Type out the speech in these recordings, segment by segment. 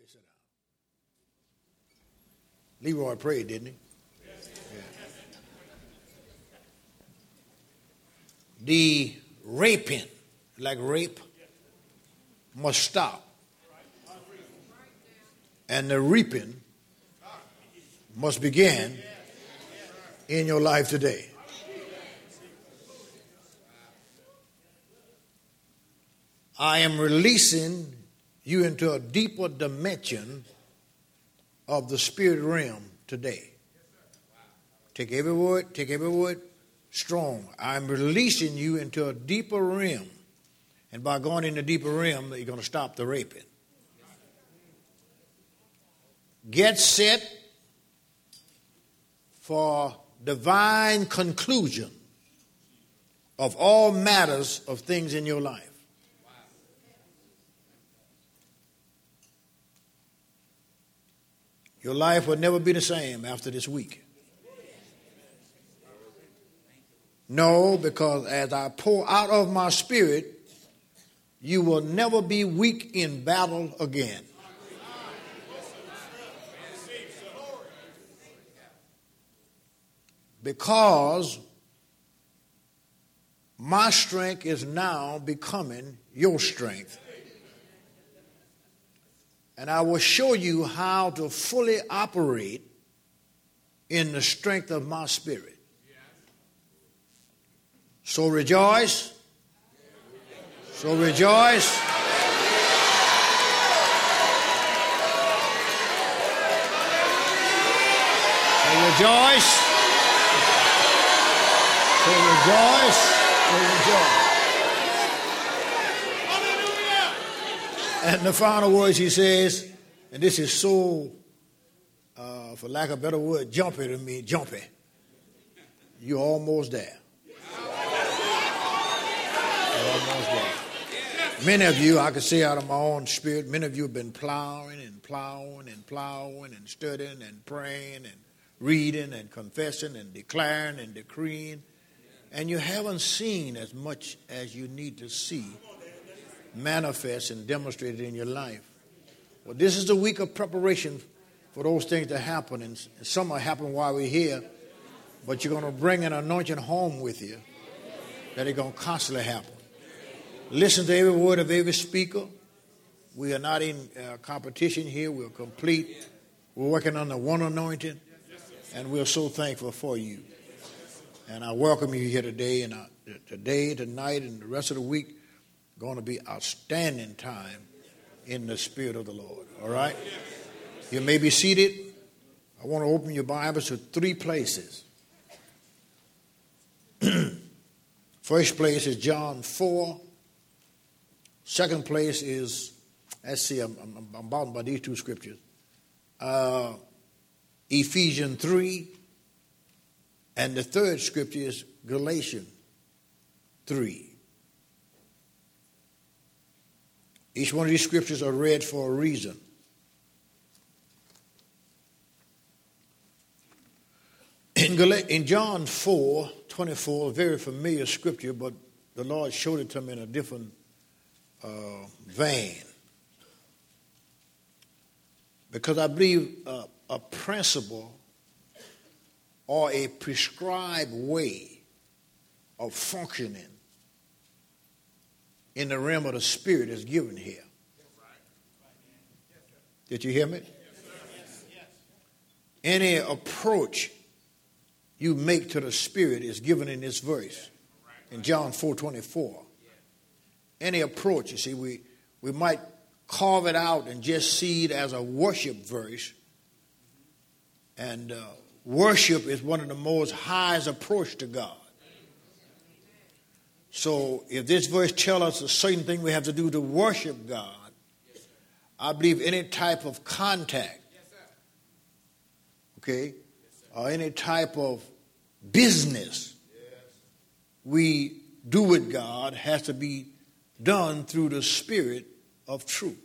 sit down. Leroy prayed, didn't he? Yeah. The raping, like rape, must stop. And the reaping must begin in your life today. I am releasing you into a deeper dimension of the spirit realm today. Take every word strong. I'm releasing you into a deeper realm. And by going in the deeper realm, you're going to stop the raping. Get set for divine conclusion of all matters of things in your life. Your life will never be the same after this week. No, because as I pour out of my spirit, you will never be weak in battle again. Because my strength is now becoming your strength. And I will show you how to fully operate in the strength of my spirit. So rejoice. So rejoice. So rejoice. So rejoice. So rejoice. And the final words he says, and this is so, for lack of a better word, jumpy to me, jumpy. You're almost there. You're almost there. Many of you, I can say out of my own spirit, many of you have been plowing and plowing and plowing and studying and praying and reading and confessing and declaring and decreeing. And you haven't seen as much as you need to see manifest and demonstrated in your life. Well, this is the week of preparation for those things to happen, and some will happen while we're here, but you're going to bring an anointing home with you that is going to constantly happen. Listen to every word of every speaker. We are not in competition here. We're complete. We're working on the one anointing, and we're so thankful for you. And I welcome you here today, and today, tonight, and the rest of the week, going to be outstanding time in the Spirit of the Lord. All right? You may be seated. I want to open your Bibles to 3 places. First place is John 4. Second place is, let's see, I'm bound by these 2 scriptures. Ephesians 3. And the third scripture is Galatians 3. Each one of these scriptures are read for a reason. In John 4:24, a very familiar scripture, but the Lord showed it to me in a different vein. Because I believe a principle or a prescribed way of functioning in the realm of the Spirit is given here. Did you hear me? Any approach you make to the Spirit is given in this verse, in John 4:24. Any approach, you see, we might carve it out and just see it as a worship verse. And worship is one of the most highest approach to God. So if this verse tells us a certain thing we have to do to worship God, I believe any type of contact, okay, or any type of business we do with God has to be done through the Spirit of truth.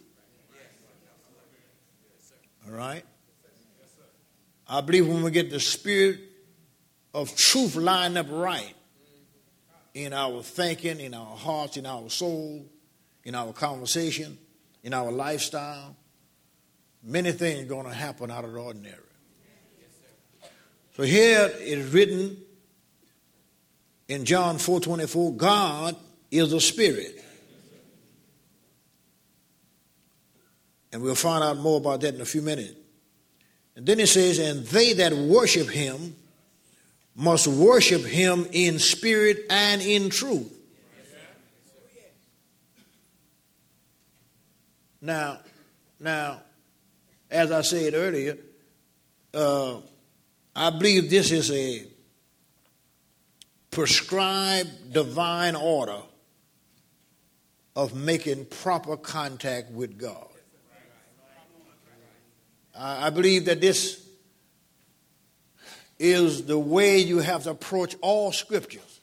All right? I believe when we get the Spirit of truth lined up right in our thinking, in our hearts, in our soul, in our conversation, in our lifestyle, many things are going to happen out of the ordinary. So here it is written in John 4:24, God is a spirit. And we'll find out more about that in a few minutes. And then it says, and they that worship him must worship him in spirit and in truth. Now, as I said earlier, I believe this is a prescribed divine order of making proper contact with God. I believe that this is the way you have to approach all scriptures.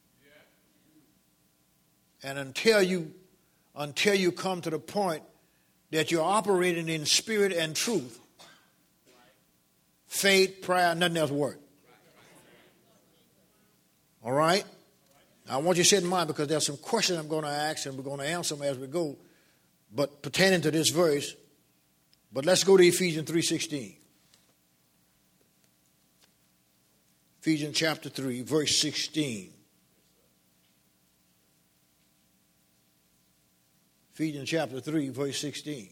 And until you come to the point that you're operating in spirit and truth, faith, prayer, nothing else works. All right? Now, I want you to sit in mind because there's some questions I'm going to ask and we're going to answer them as we go, but pertaining to this verse. But let's go to Ephesians 3:16. Ephesians chapter 3, verse 16. Ephesians chapter 3, verse 16.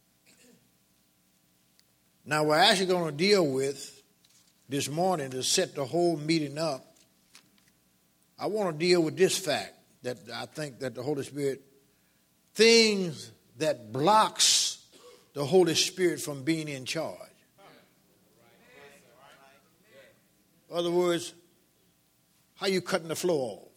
Now, we're actually going to deal with this morning to set the whole meeting up. I want to deal with this fact that I think that the Holy Spirit, things that blocks the Holy Spirit from being in charge. In other words, how you cutting the flow off.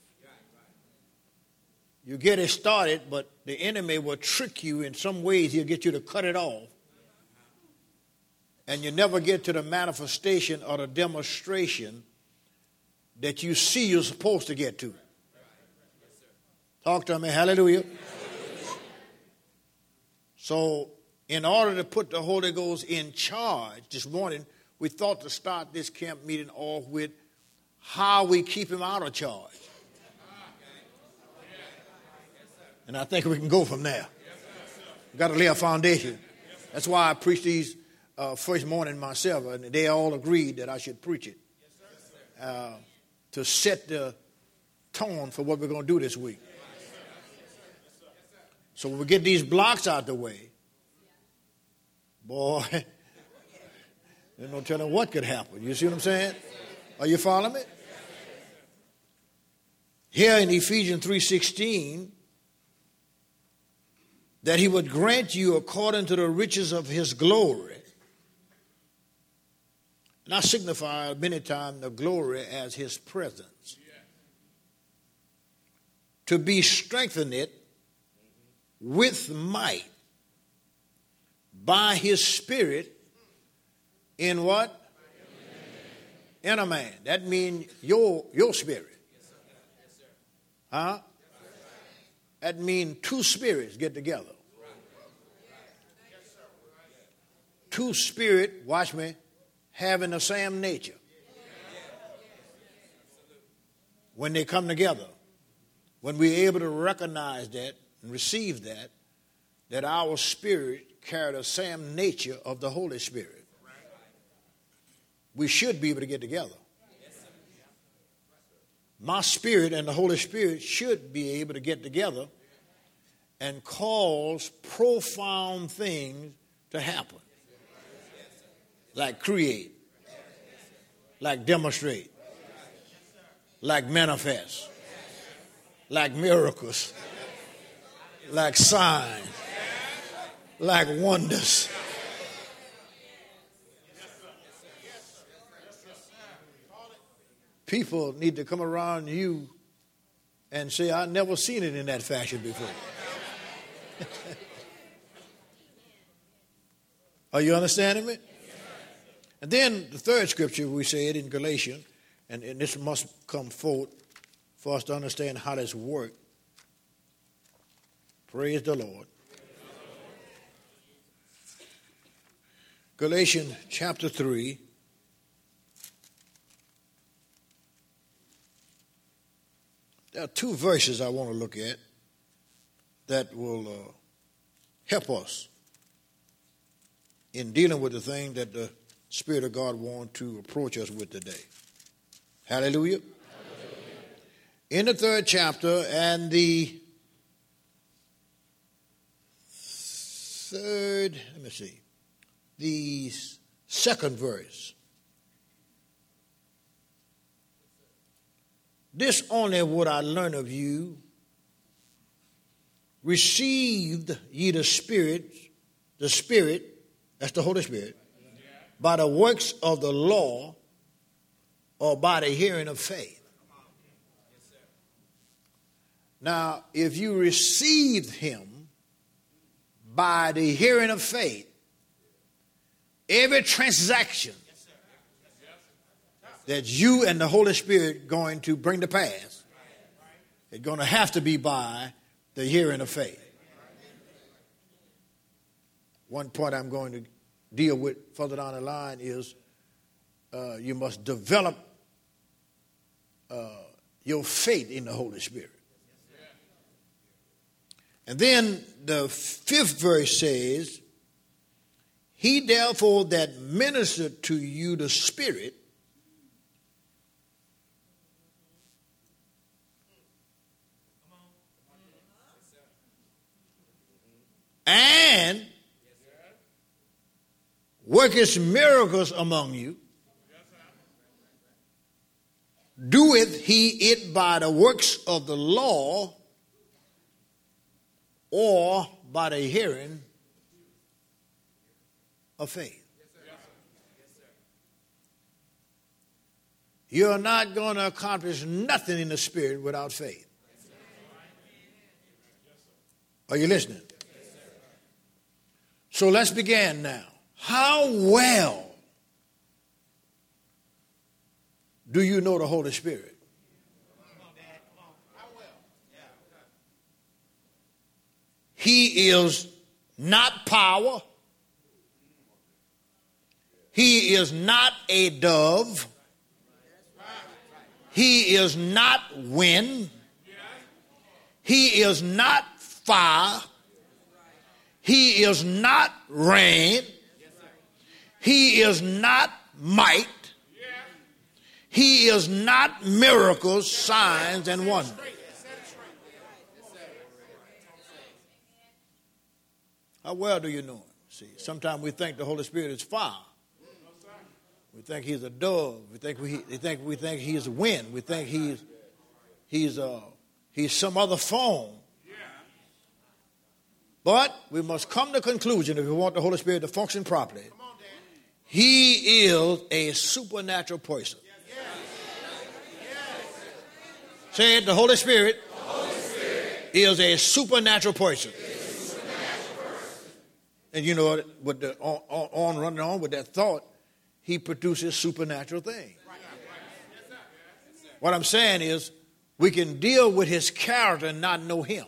You get it started, but the enemy will trick you in some ways. He'll get you to cut it off. And you never get to the manifestation or the demonstration that you see you're supposed to get to. Talk to me. Hallelujah. So, in order to put the Holy Ghost in charge this morning, we thought to start this camp meeting off with how we keep him out of charge. And I think we can go from there. We've got to lay a foundation. That's why I preach these first morning myself, and they all agreed that I should preach it to set the tone for what we're going to do this week. So when we get these blocks out the way, boy, there's no telling what could happen. You see what I'm saying? Are you following me? Here in Ephesians 3:16, that he would grant you according to the riches of his glory. And I signify many times the glory as his presence. To be strengthened with might by his spirit in what? Inner man. That means your spirit. Huh? That means two spirits get together. Two spirit, watch me, having the same nature. When they come together, when we're able to recognize that and receive that our spirit carry the same nature of the Holy Spirit, we should be able to get together. My spirit and the Holy Spirit should be able to get together and cause profound things to happen. Like create, like demonstrate, like manifest, like miracles, like signs, like wonders. People need to come around you and say, I've never seen it in that fashion before. Are you understanding me? And then the third scripture we said in Galatians, and this must come forth for us to understand how this works. Praise the Lord. Galatians chapter 3. There are two verses I want to look at that will help us in dealing with the thing that the Spirit of God wants to approach us with today. Hallelujah. In the 3rd chapter and the 2nd verse. This only would I learn of you. Received ye the Spirit, that's the Holy Spirit, by the works of the law or by the hearing of faith. Now, if you received him by the hearing of faith, every transaction that you and the Holy Spirit going to bring to pass, it's going to have to be by the hearing of faith. One point I'm going to deal with further down the line is you must develop your faith in the Holy Spirit. And then the 5th verse says, he therefore that ministered to you the Spirit and worketh miracles among you, doeth he it by the works of the law or by the hearing of faith. You're not going to accomplish nothing in the Spirit without faith. Are you listening? So let's begin now. How well do you know the Holy Spirit? He is not power. He is not a dove. He is not wind. He is not fire. He is not rain. He is not might. He is not miracles, signs, and wonders. How well do you know him? See, sometimes we think the Holy Spirit is fire. We think he's a dove. We think he's a wind. We think he's some other form. But we must come to the conclusion, if we want the Holy Spirit to function properly, he is a supernatural person. Say it, the Holy Spirit is a supernatural person. And you know, with the running on with that thought, he produces supernatural things. What I'm saying is, we can deal with his character and not know him,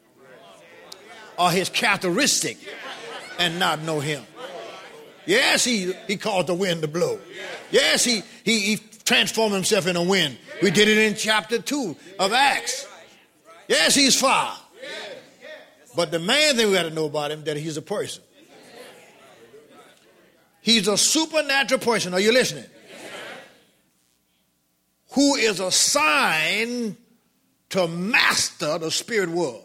or his characteristic and not know him. Yes, he caused the wind to blow. Yes, he transformed himself in a wind. We did it in chapter 2 of Acts. Yes, he's fire. But the main thing we got to know about him, that he's a person. He's a supernatural person. Are you listening? Who is assigned to master the spirit world.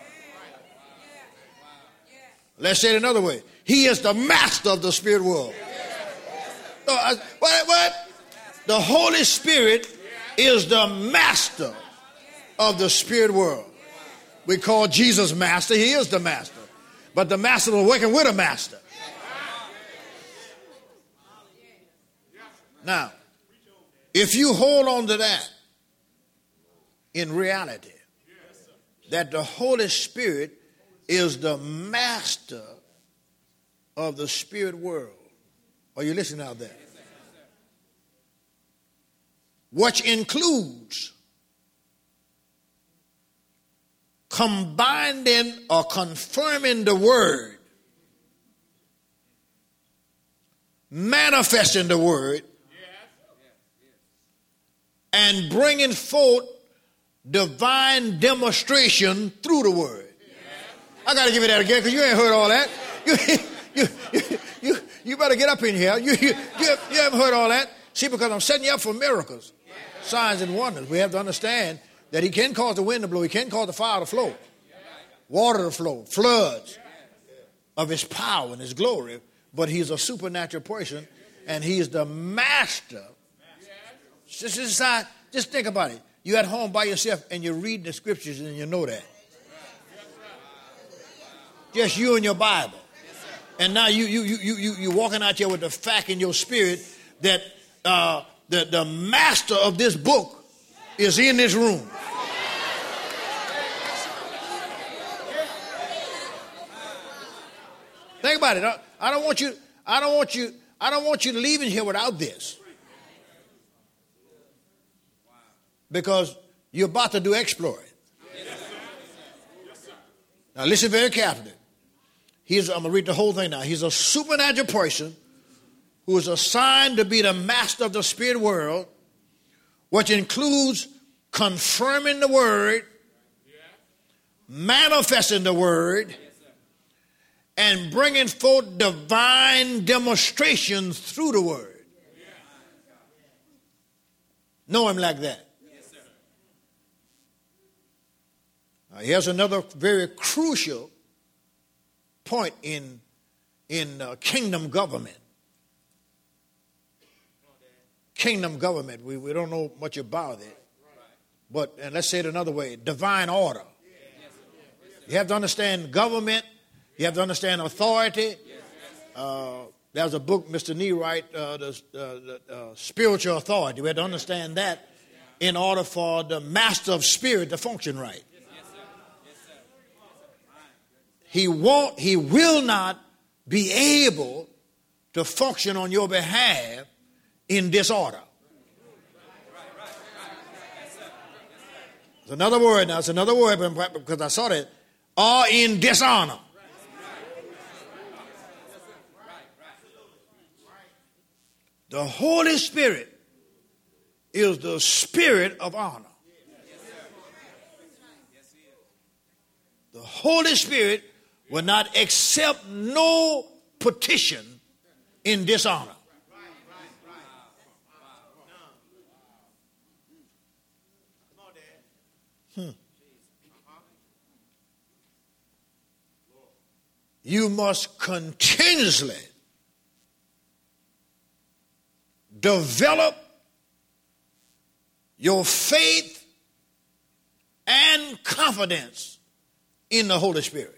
Let's say it another way. He is the master of the spirit world. What? The Holy Spirit is the master of the spirit world. We call Jesus master. He is the master. But the master is working with a master. Now, if you hold on to that in reality, that the Holy Spirit is the master of the spirit world. Are you listening out there? Which includes combining or confirming the word, manifesting the word, and bringing forth divine demonstration through the word. I got to give you that again because you ain't heard all that. better get up in here. You haven't heard all that. See, because I'm setting you up for miracles, signs and wonders. We have to understand that he can cause the wind to blow. He can cause the fire to flow, water to flow, floods of his power and his glory. But he's a supernatural person, and he's the master. Just think about it. You're at home by yourself, and you're reading the scriptures, and you know that. Just you and your Bible. And now you're walking out here with the fact in your spirit that the master of this book is in this room. Think about it. I don't want you leaving here without this. Because you're about to do exploit. Now listen very carefully. I'm going to read the whole thing now. He's a supernatural person who is assigned to be the master of the spirit world, which includes confirming the word, manifesting the word, and bringing forth divine demonstrations through the word. Know him like that. Now, here's another very crucial point in kingdom government. Kingdom government, we don't know much about it. But, and let's say it another way, divine order. You have to understand government. You have to understand authority. There's a book Mr. Nee wrote, the Spiritual Authority. We have to understand that in order for the master of spirit to function right. He will not be able to function on your behalf in disorder. It's another word now. It's another word because I saw that. Or in dishonor. The Holy Spirit is the spirit of honor. The Holy Spirit will not accept no petition in dishonor. You must continuously develop your faith and confidence in the Holy Spirit.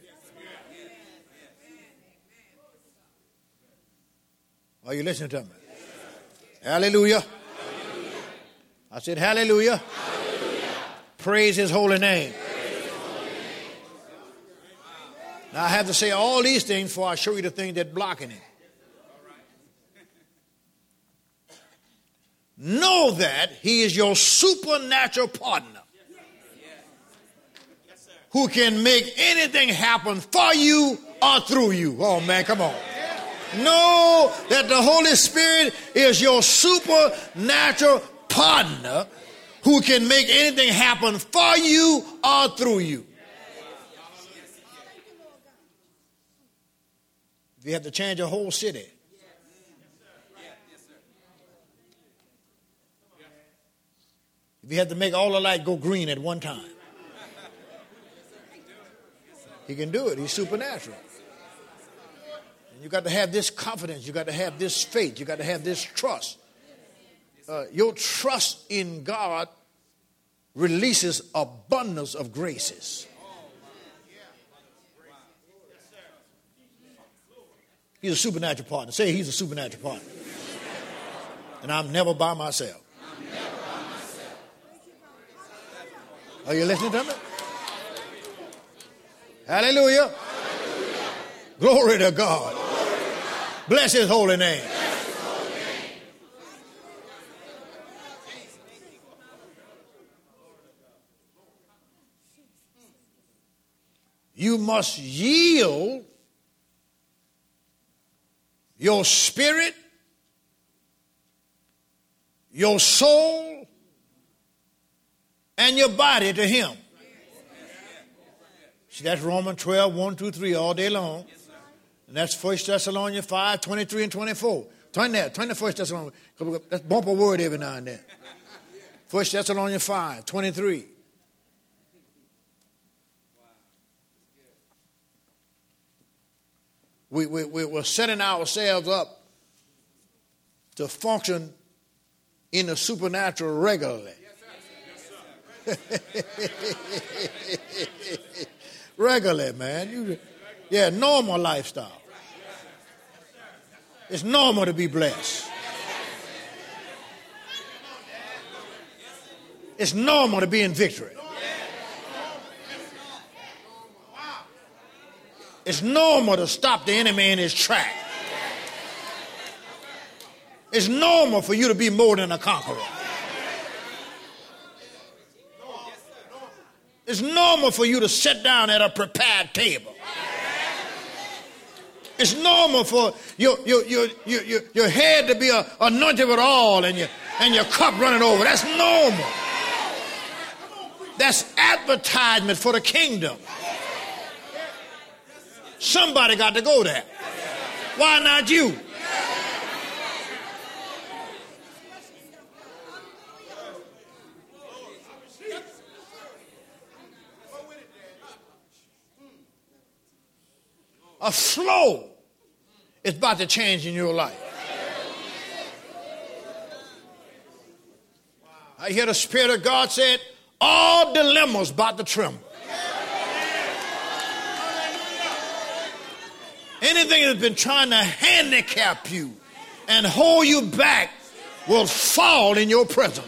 Are you listening to me? Hallelujah. Hallelujah. I said hallelujah. Hallelujah. Praise his holy name. Now I have to say all these things before I show you the things that blocking it. Know that he is your supernatural partner who can make anything happen for you or through you. Oh man, come on. Know that the Holy Spirit is your supernatural partner who can make anything happen for you or through you. If you have to change a whole city, if you have to make all the light go green at one time, he can do it. He's supernatural. You got to have this confidence. You got to have this faith. You got to have this trust. Your trust in God releases abundance of graces. He's a supernatural partner. Say he's a supernatural partner. And I'm never by myself. Are you listening to me? Hallelujah. Glory to God. Bless his holy name. You must yield your spirit, your soul, and your body to him. See, that's Romans 12, 1, 2, 3 all day long. And that's 1 Thessalonians 5, 23 and 24. Turn there. Turn to 1 Thessalonians. Let's bump a word every now and then. 1 Thessalonians 5, 23. We're setting ourselves up to function in the supernatural regularly. Regularly, man. Normal lifestyle. It's normal to be blessed. It's normal to be in victory. It's normal to stop the enemy in his track. It's normal for you to be more than a conqueror. It's normal for you to sit down at a prepared table. It's normal for your head to be anointed with oil and your cup running over. That's normal. That's advertisement for the kingdom. Somebody got to go there. Why not you? A flow is about to change in your life. I hear the Spirit of God said, all dilemmas about to tremble. Anything that's been trying to handicap you and hold you back will fall in your presence.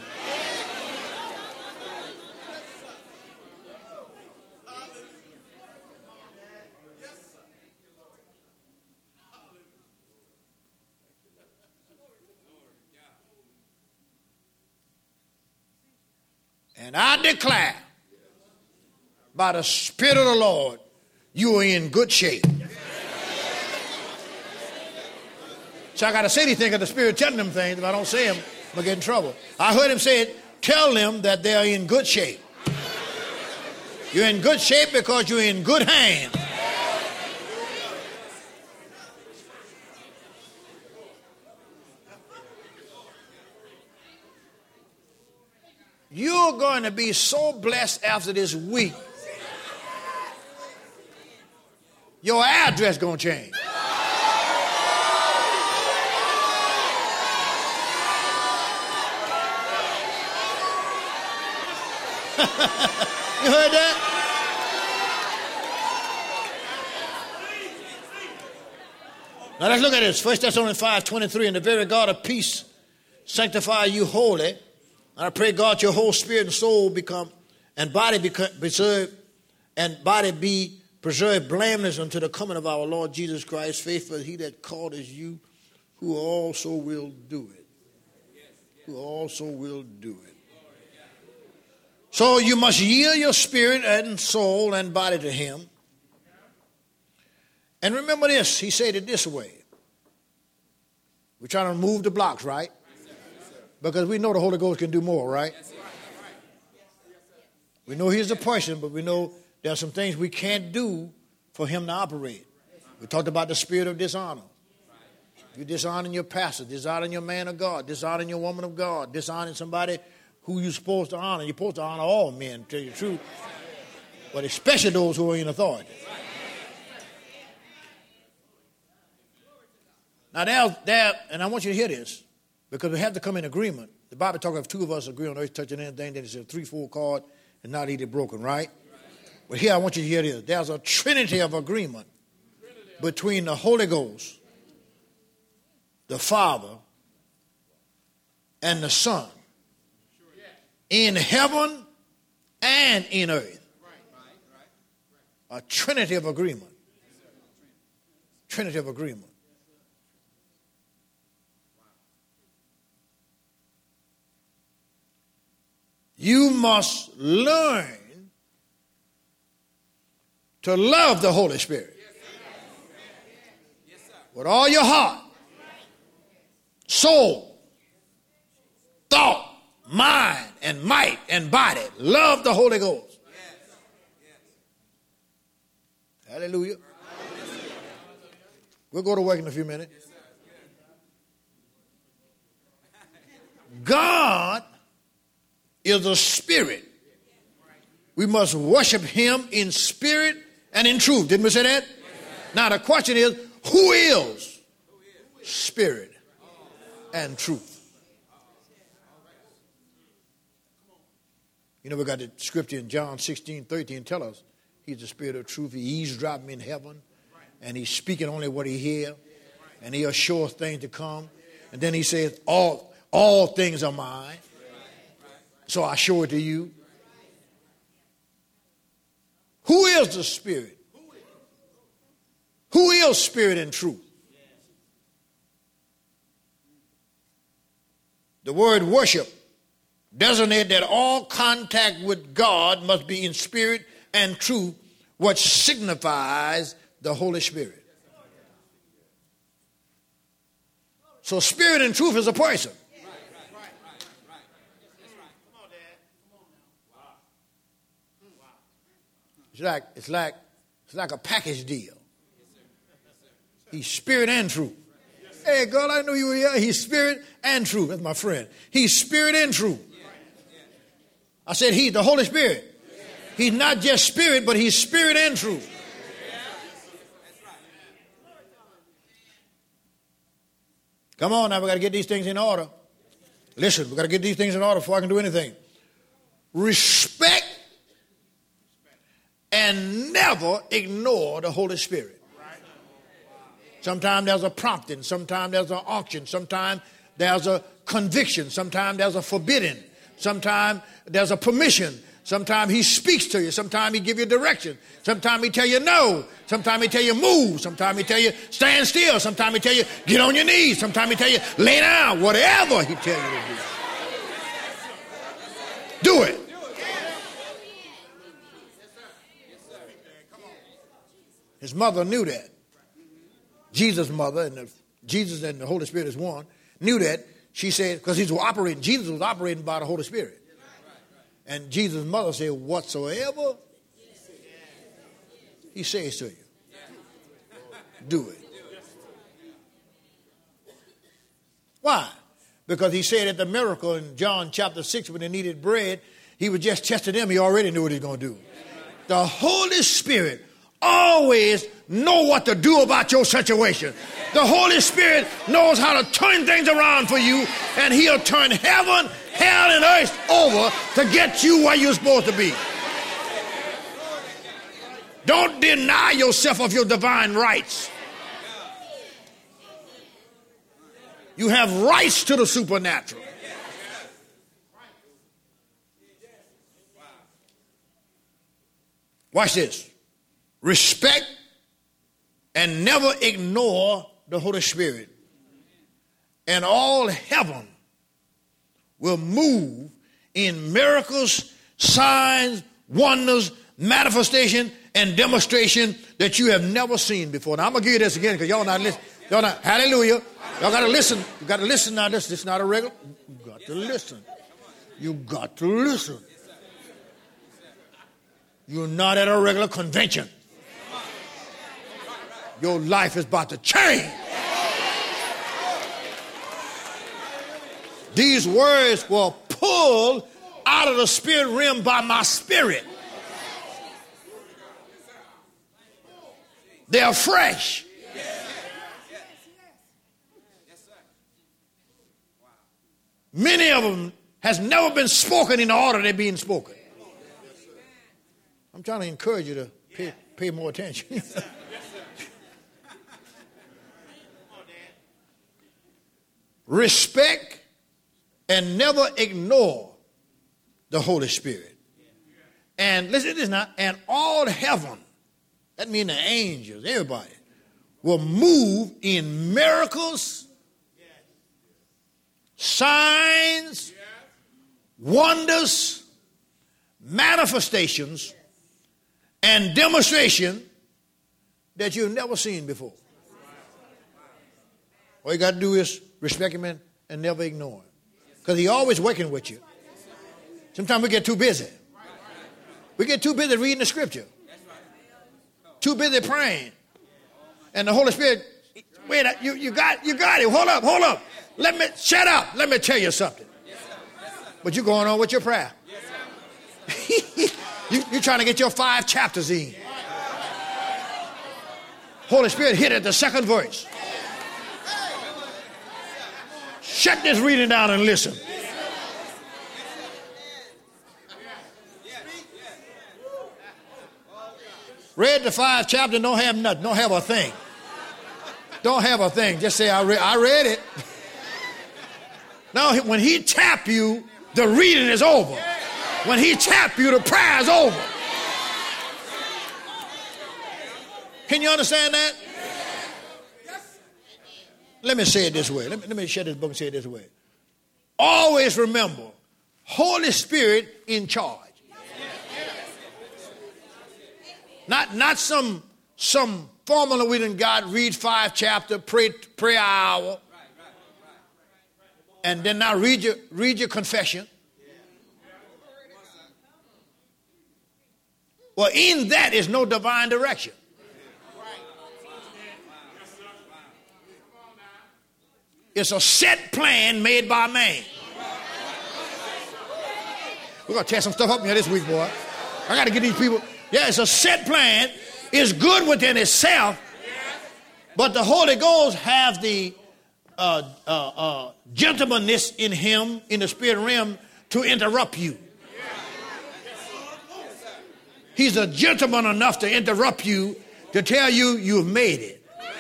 And I declare, by the Spirit of the Lord, you are in good shape. So I got to say these things because the Spirit telling them things. If I don't say them, I'm going to get in trouble. I heard him say it, tell them that they're in good shape. You're in good shape because you're in good hands. You're going to be so blessed after this week. Your address going to change. You heard that? Now let's look at this. 1 Thessalonians 5:23. And the very God of peace sanctify you wholly. And I pray, God, your whole spirit and soul body be preserved blameless unto the coming of our Lord Jesus Christ. Faithful is he that called as you, who also will do it. Who also will do it. So you must yield your spirit and soul and body to him. And remember this, he said it this way. We're trying to move the blocks, right? Because we know the Holy Ghost can do more, right? We know he's a person, but we know there are some things we can't do for him to operate. We talked about the spirit of dishonor. You're dishonoring your pastor, dishonoring your man of God, dishonoring your woman of God, dishonoring somebody who you're supposed to honor. You're supposed to honor all men, to tell you the truth, but especially those who are in authority. Now, and I want you to hear this, because we have to come in agreement. The Bible talks of two of us agree on earth touching anything, then it's a 3-4 card and not either broken, right? But here I want you to hear this. There's a trinity of agreement between the Holy Ghost, the Father, and the Son. In heaven and in earth. A trinity of agreement. Trinity of agreement. You must learn to love the Holy Spirit with all your heart, soul, thought, mind, and might, and body. Love the Holy Ghost. Hallelujah. We'll go to work in a few minutes. God is a spirit. We must worship him in spirit and in truth. Didn't we say that? Now the question is, who is spirit and truth? You know, we got the scripture in John 16:13 tell us he's the spirit of truth. He eavesdropping in heaven, and he's speaking only what he hears, and he assures things to come. And then he says, all things are mine, so I show it to you. Who is the spirit? Who is spirit and truth? The word worship designates that all contact with God must be in spirit and truth, which signifies the Holy Spirit. So spirit and truth is a person. It's like a package deal. He's spirit and truth. Hey, girl, I knew you were here. He's spirit and truth. That's my friend. He's spirit and truth. I said he's the Holy Spirit. He's not just spirit, but he's spirit and truth. Come on now, we got to get these things in order. Listen, we got to get these things in order before I can do anything. Respect and never ignore the Holy Spirit. Sometimes there's a prompting, sometimes there's an unction, sometimes there's a conviction, sometimes there's a forbidding, sometimes there's a permission, sometimes he speaks to you, sometimes he gives you direction, sometimes he tell you no, sometimes he tell you move, sometimes he tell you stand still, sometimes he tell you get on your knees, sometimes he tell you lay down, whatever he tell you to do. Do it. His mother knew that. Jesus' mother and Jesus and the Holy Spirit is one, knew that. She said, because Jesus was operating by the Holy Spirit. And Jesus' mother said, whatsoever he says to you, do it. Why? Because he said at the miracle in John chapter 6 when they needed bread, he was just testing them. He already knew what he was going to do. The Holy Spirit always know what to do about your situation. The Holy Spirit knows how to turn things around for you, and he'll turn heaven, hell, and earth over to get you where you're supposed to be. Don't deny yourself of your divine rights. You have rights to the supernatural. Watch this. Respect and never ignore the Holy Spirit. And all heaven will move in miracles, signs, wonders, manifestation, and demonstration that you have never seen before. Now, I'm going to give you this again because y'all not listening. Y'all not, hallelujah. Y'all got to listen. You got to listen now. This is not a regular. You got to listen. You got to listen. You're not at a regular convention. Your life is about to change. These words were pulled out of the spirit realm by my spirit. They are fresh. Many of them has never been spoken in the order they're being spoken. I'm trying to encourage you to pay more attention. Respect and never ignore the Holy Spirit. And listen to this now. And all heaven, that means the angels, everybody, will move in miracles, signs, wonders, manifestations, and demonstration that you've never seen before. All you got to do is respect him and never ignore him. Because he's always working with you. Sometimes we get too busy. We get too busy reading the scripture. Too busy praying. And the Holy Spirit, Wait, you got it. Hold up. Shut up. Let me tell you something. But you're going on with your prayer. You're trying to get your 5 chapters in. Holy Spirit hit at the second verse. Shut this reading down and listen. Read the 5 chapters, don't have nothing, don't have a thing. Don't have a thing. Just say, I read it. Now, when he tap you, the reading is over. When he tap you, the prayer is over. Can you understand that? Let me say it this way. Let me share this book and say it this way. Always remember, Holy Spirit in charge. Not some formula we done got, read 5 chapters, pray an hour, and then now read your confession. Well, in that is no divine direction. It's a set plan made by man. We're going to tear some stuff up here this week, boy. I got to get these people. Yeah, it's a set plan. It's good within itself. But the Holy Ghost have the gentlemanness in him, in the spirit realm, to interrupt you. He's a gentleman enough to interrupt you, to tell you you've made it.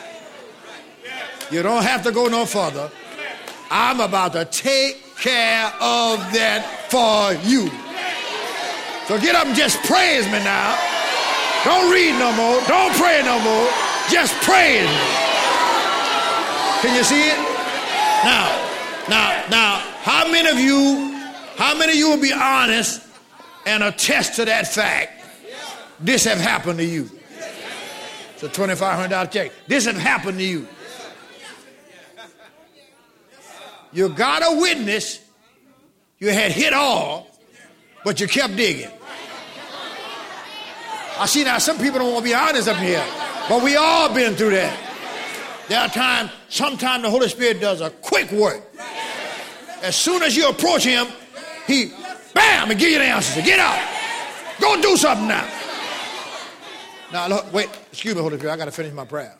You don't have to go no further. I'm about to take care of that for you. So get up and just praise me now. Don't read no more. Don't pray no more. Just praise me. Can you see it? Now, how many of you will be honest and attest to that fact? This have happened to you. It's a $2,500 check. This have happened to you. You got a witness. You had hit all, but you kept digging. I see now some people don't want to be honest up here, but we all been through that. There are times, sometimes the Holy Spirit does a quick work. As soon as you approach him, he, bam, and give you the answers. Get up. Go do something now. Now, look, wait, excuse me, Holy Spirit, I got to finish my prayer.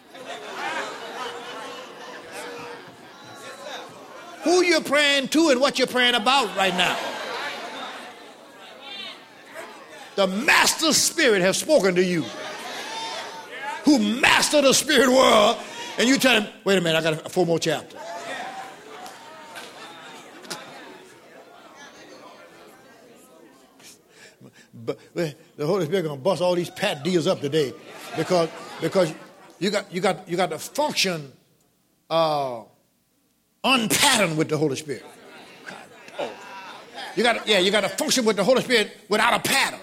Who you're praying to and what you're praying about right now. The master spirit has spoken to you. Who master the spirit world, and you tell him, wait a minute, I got 4 more chapters. But the Holy Spirit gonna bust all these pat deals up today, because you got to function unpatterned with the Holy Spirit. You got to function with the Holy Spirit without a pattern.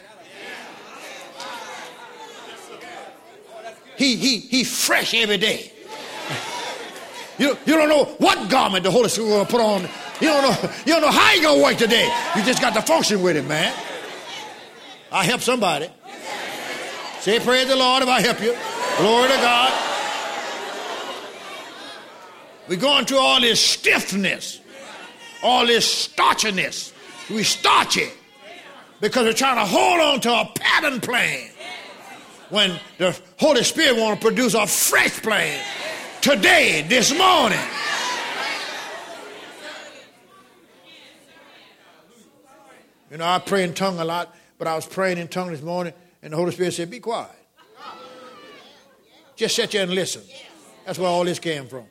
He fresh every day. You don't know what garment the Holy Spirit will put on. You don't know how he gonna work today. You just got to function with it, man. I help somebody. Say praise the Lord if I help you. Glory to God. We're going through all this stiffness, all this starchiness. We starch it because we're trying to hold on to a pattern plan when the Holy Spirit wants to produce a fresh plan today, this morning. You know, I pray in tongue a lot, but I was praying in tongue this morning, and the Holy Spirit said, be quiet. Just sit there and listen. That's where all this came from.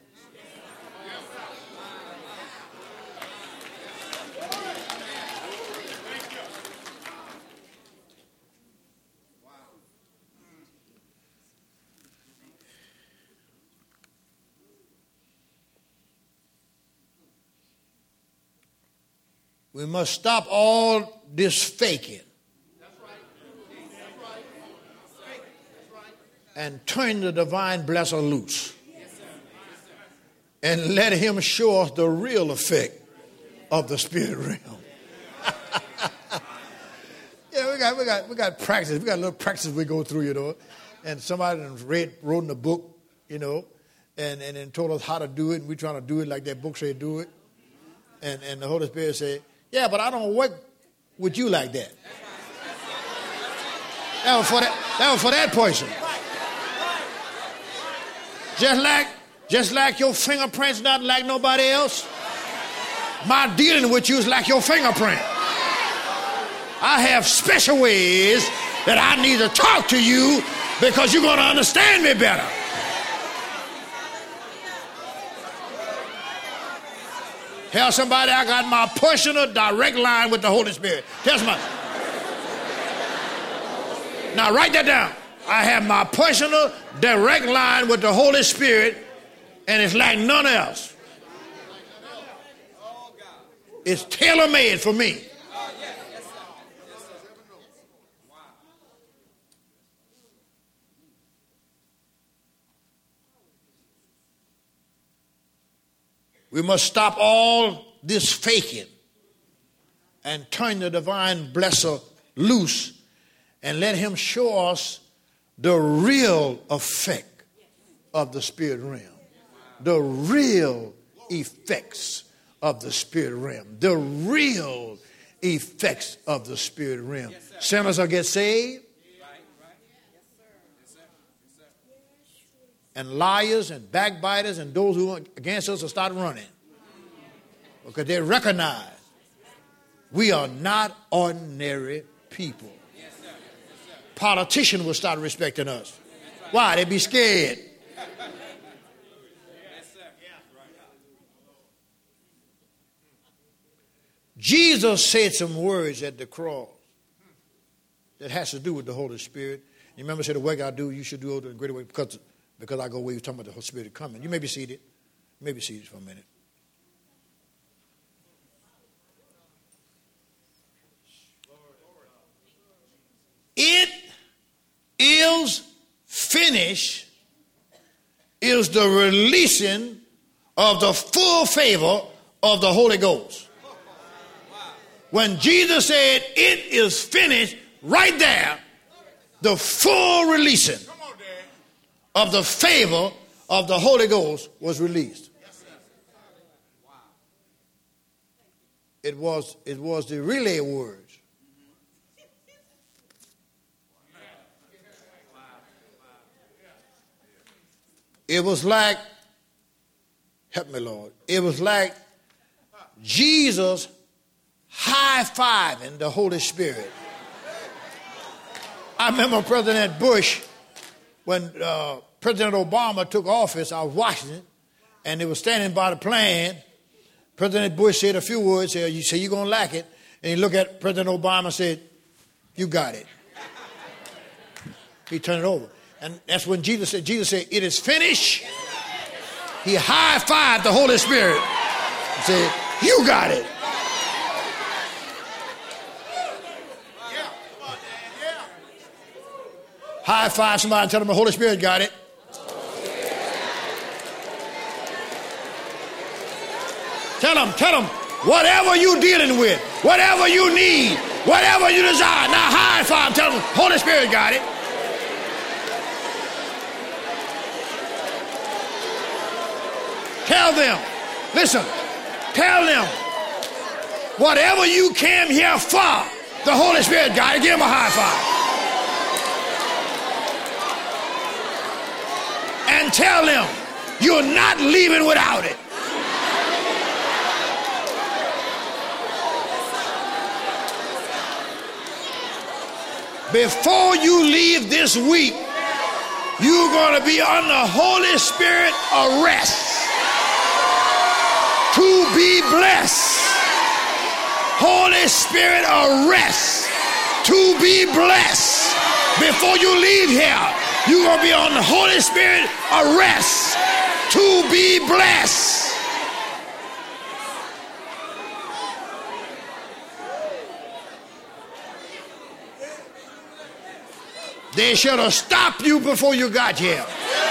We must stop all this faking and turn the divine blesser loose and let him show us the real effect of the spirit realm. Yeah, we got practice. We got a little practice we go through, you know. And somebody wrote in the book, you know, and told us how to do it, and we're trying to do it like that book said do it. And the Holy Spirit said, yeah, but I don't work with you like that. That was for that person. Just like your fingerprint's not like nobody else, my dealing with you is like your fingerprint. I have special ways that I need to talk to you because you're going to understand me better. Tell somebody I got my personal direct line with the Holy Spirit. Tell somebody. Now write that down. I have my personal direct line with the Holy Spirit, and it's like none else. It's tailor-made for me. We must stop all this faking and turn the divine blesser loose and let him show us the real effect of the spirit realm. The real effects of the spirit realm. The real effects of the spirit realm. Sinners will get saved. And liars and backbiters and those who are against us will start running. Because they recognize we are not ordinary people. Politicians will start respecting us. Why? They be scared. Jesus said some words at the cross that has to do with the Holy Spirit. You remember, said the way I do, you should do it in a greater way because I go where you're talking about the Holy Spirit coming. You may be seated. Maybe seated for a minute. It is finished is the releasing of the full favor of the Holy Ghost. When Jesus said it is finished, right there, the full releasing of the favor of the Holy Ghost was released. It was the relay words. It was like, help me, Lord. It was like Jesus high-fiving the Holy Spirit. I remember President Bush, when President Obama took office, I was watching it, and they were standing by the plane. President Bush said a few words, said, you say you're going to like it. And he looked at President Obama and said, you got it. He turned it over. And that's when Jesus said, it is finished. He high-fived the Holy Spirit and said, you got it. High-five somebody and tell them the Holy Spirit got it. Tell them, whatever you're dealing with, whatever you need, whatever you desire, now high-five, tell them, Holy Spirit got it. Tell them, listen, tell them, whatever you came here for, the Holy Spirit got it. Give him a high five. And tell them, you're not leaving without it. Before you leave this week, you're going to be under Holy Spirit arrest. To be blessed. Holy Spirit arrest. To be blessed. Before you leave here, you're going to be on the Holy Spirit arrest. To be blessed. They should have stopped you before you got here.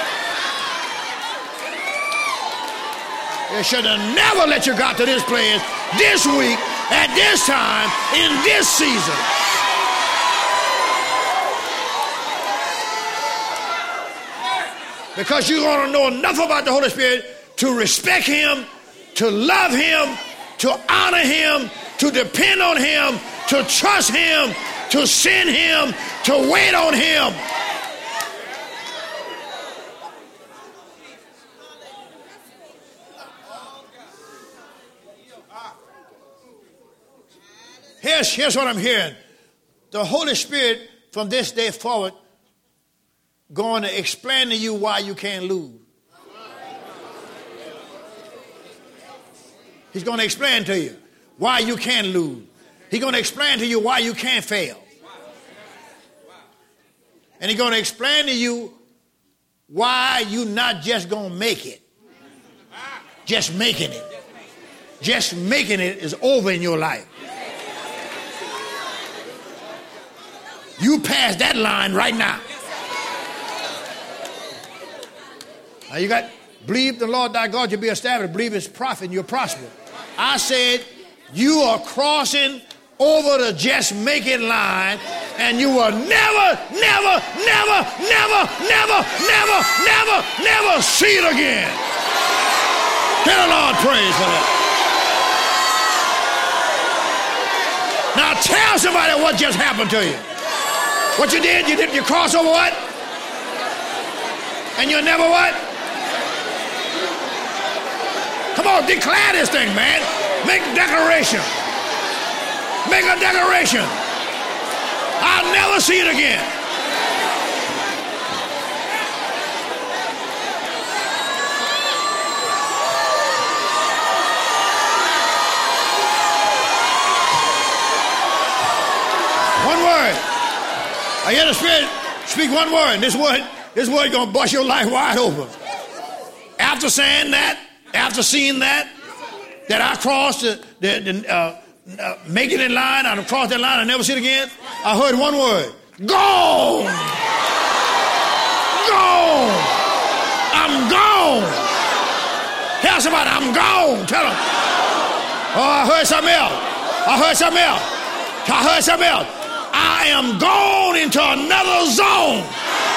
They should have never let you got to this place this week, at this time, in this season. Because you're going to know enough about the Holy Spirit to respect him, to love him, to honor him, to depend on him, to trust him, to send him, to wait on him. Here's what I'm hearing. The Holy Spirit from this day forward going to explain to you why you can't lose. He's going to explain to you why you can't lose. He's going to explain to you why you can't fail. And he's going to explain to you why you're not just going to make it. Just making it. Just making it is over in your life. You pass that line right now. Now you got, believe the Lord thy God, you'll be established. Believe his prophet and you'll prosper. I said, you are crossing over the just make it line, and you will never see it again. Give the Lord praise for that. Now tell somebody what just happened to you. What you did, you cross over what? And you'll never what? Come on, declare this thing, man. Make a declaration. Make a declaration. I'll never see it again. One word. I hear the Spirit speak one word. This word gonna bust your life wide open. After saying that, after seeing that I crossed make it in line, I've crossed that line, I never see it again. I heard one word. Gone. Gone. I'm gone. Tell somebody I'm gone. Tell them. Oh, I heard something else. I heard something else. I am gone into another zone.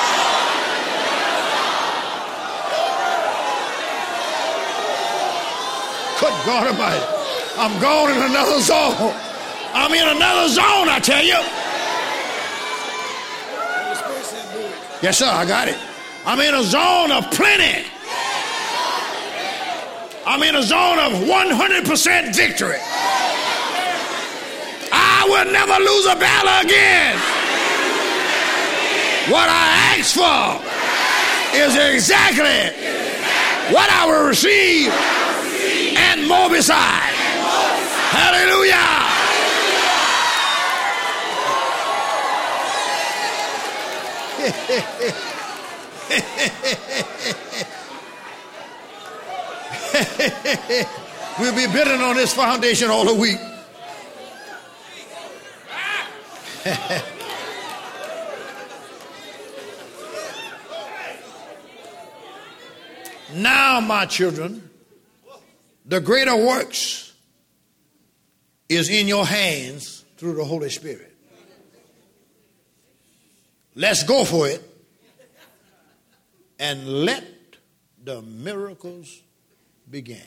Good God Almighty. I'm gone in another zone. I'm in another zone, I tell you. Yes, sir, I got it. I'm in a zone of plenty. I'm in a zone of 100% victory. I will never lose a battle again. What I asked for is exactly what I will receive and more beside. Hallelujah. We'll be building on this foundation all the week. Now, my children, the greater works is in your hands through the Holy Spirit. Let's go for it and let the miracles begin.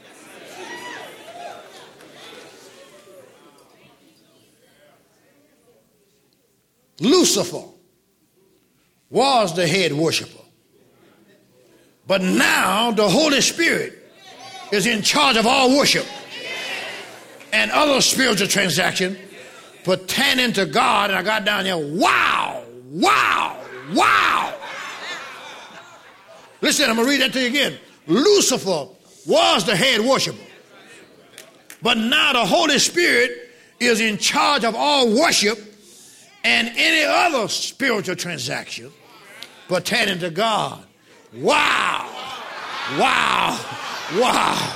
Lucifer was the head worshiper. But now the Holy Spirit is in charge of all worship and other spiritual transaction pertaining to God. And I got down there, wow, wow, wow. Listen, I'm going to read that to you again. Lucifer was the head worshiper. But now the Holy Spirit is in charge of all worship and any other spiritual transaction pertaining to God. Wow. Wow. Wow.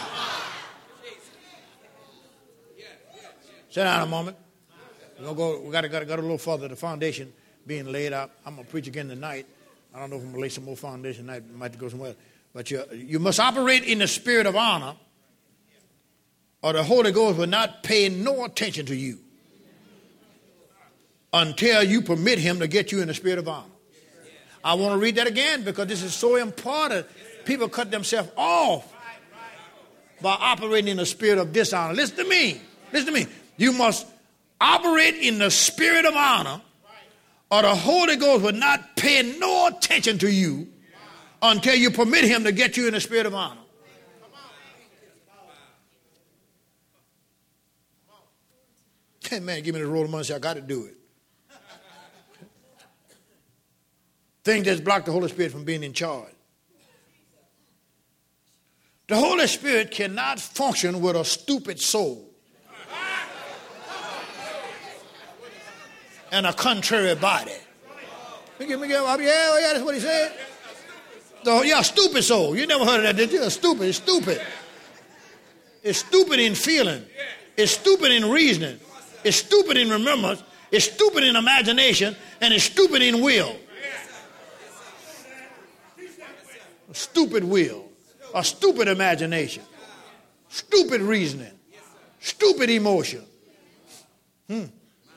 Sit down a moment. We got to go a little further. The foundation being laid out. I'm going to preach again tonight. I don't know if I'm going to lay some more foundation tonight. I might go somewhere else. But you must operate in the spirit of honor, or the Holy Ghost will not pay no attention to you until you permit him to get you in the spirit of honor. I want to read that again because this is so important. People cut themselves off by operating in the spirit of dishonor. Listen to me. Listen to me. You must operate in the spirit of honor, or the Holy Ghost will not pay no attention to you until you permit him to get you in the spirit of honor. Hey, man, give me the roll of money. Say, I got to do it. Things that's blocked the Holy Spirit from being in charge. The Holy Spirit cannot function with a stupid soul and a contrary body. Yeah, that's what he said. Yeah, stupid soul. You never heard of that, did you? It's stupid. It's stupid. It's stupid in feeling. It's stupid in reasoning. It's stupid in remembrance. It's stupid in imagination. And it's stupid in will. A stupid will. A stupid imagination. Stupid reasoning. Stupid emotion. The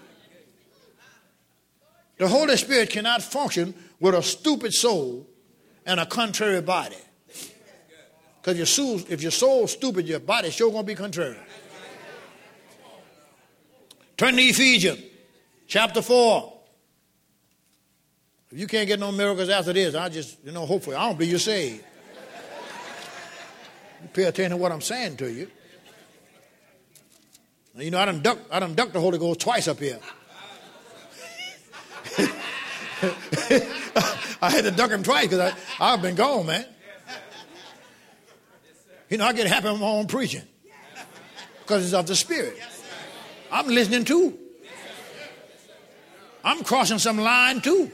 Holy Spirit cannot function with a stupid soul and a contrary body. Because if your soul's stupid, your body's sure going to be contrary. Turn to Ephesians chapter 4. If you can't get no miracles after this, I just, hopefully, I don't believe you're saved. You pay attention to what I'm saying to you. I done ducked the Holy Ghost twice up here. I had to duck him twice because I've been gone, man. I get happy on my own preaching because it's of the Spirit. I'm listening too. I'm crossing some line too.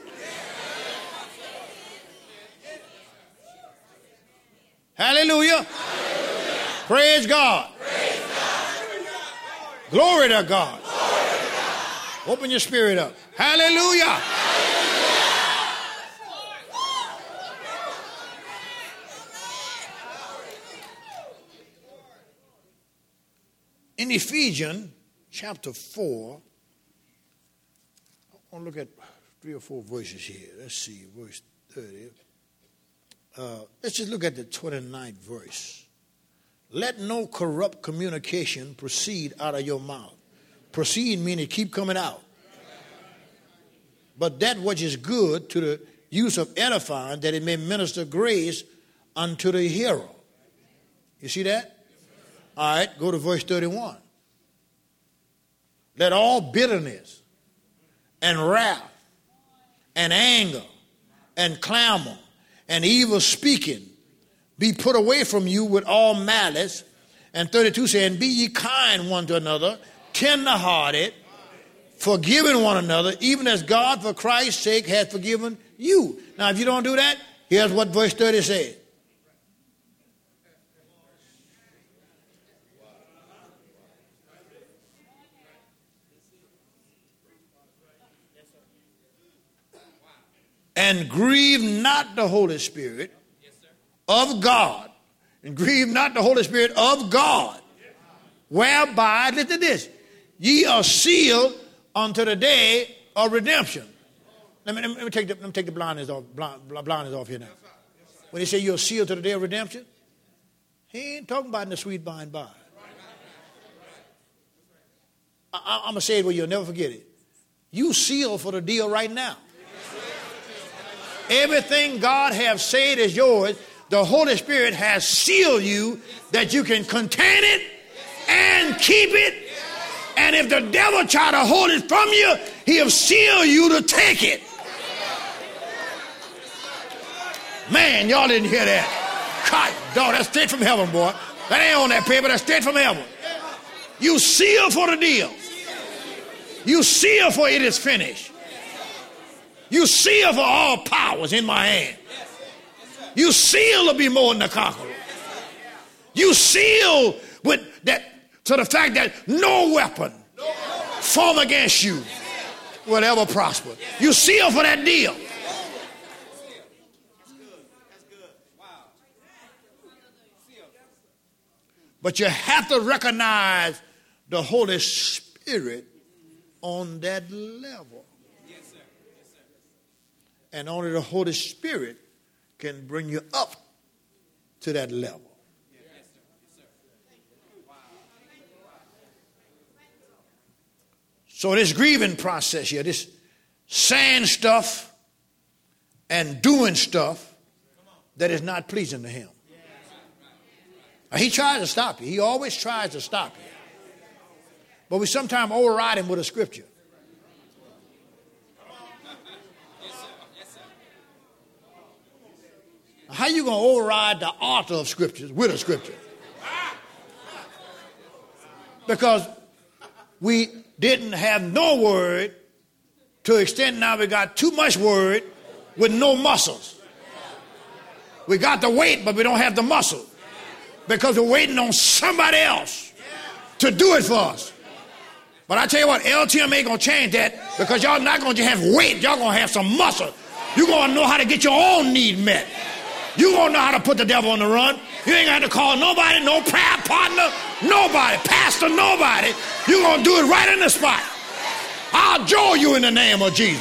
Hallelujah. Hallelujah. Praise God. Praise God. Glory to God. Glory to God. Open your spirit up. Hallelujah. Hallelujah. In Ephesians chapter 4, I want to look at 3 or 4 verses here. Let's see, verse 30. Let's just look at the 29th verse. Let no corrupt communication proceed out of your mouth. Proceed meaning keep coming out. But that which is good to the use of edifying, that it may minister grace unto the hearer. You see that? All right, go to verse 31. Let all bitterness and wrath and anger and clamor and evil speaking be put away from you with all malice. And 32 saying, be ye kind one to another, tender-hearted, forgiving one another, even as God for Christ's sake hath forgiven you. Now, if you don't do that, here's what verse 30 says. And grieve not the Holy Spirit of God. And grieve not the Holy Spirit of God. Whereby, listen to this, ye are sealed unto the day of redemption. Let me take the blindness off here now. When he say you're sealed to the day of redemption, he ain't talking about in the sweet by and by. I'm going to say it where you'll never forget it. You sealed for the deal right now. Everything God has said is yours. The Holy Spirit has sealed you that you can contain it and keep it. And if the devil try to hold it from you, he'll seal you to take it. Man, y'all didn't hear that. God, dog, that's straight from heaven, boy. That ain't on that paper. That's straight from heaven. You seal for the deal. You seal for it is finished. You seal for all powers in my hand. You seal to be more than a conqueror. You seal with that to the fact that no weapon formed against you will ever prosper. You seal for that deal. But you have to recognize the Holy Spirit on that level. And only the Holy Spirit can bring you up to that level. So this grieving process here, this saying stuff and doing stuff that is not pleasing to him. He tries to stop you. He always tries to stop you. But we sometimes override him with a scripture. How you going to override the author of scriptures with a scripture? Because we didn't have no word to extend. Now we got too much word with no muscles. We got the weight, but we don't have the muscle. Because we're waiting on somebody else to do it for us. But I tell you what, LTM ain't going to change that, because y'all not going to have weight. Y'all going to have some muscle. You're going to know how to get your own need met. You're going to know how to put the devil on the run. You ain't got to call nobody, no prayer partner, nobody, pastor, nobody. You're going to do it right in the spot. I'll join you in the name of Jesus.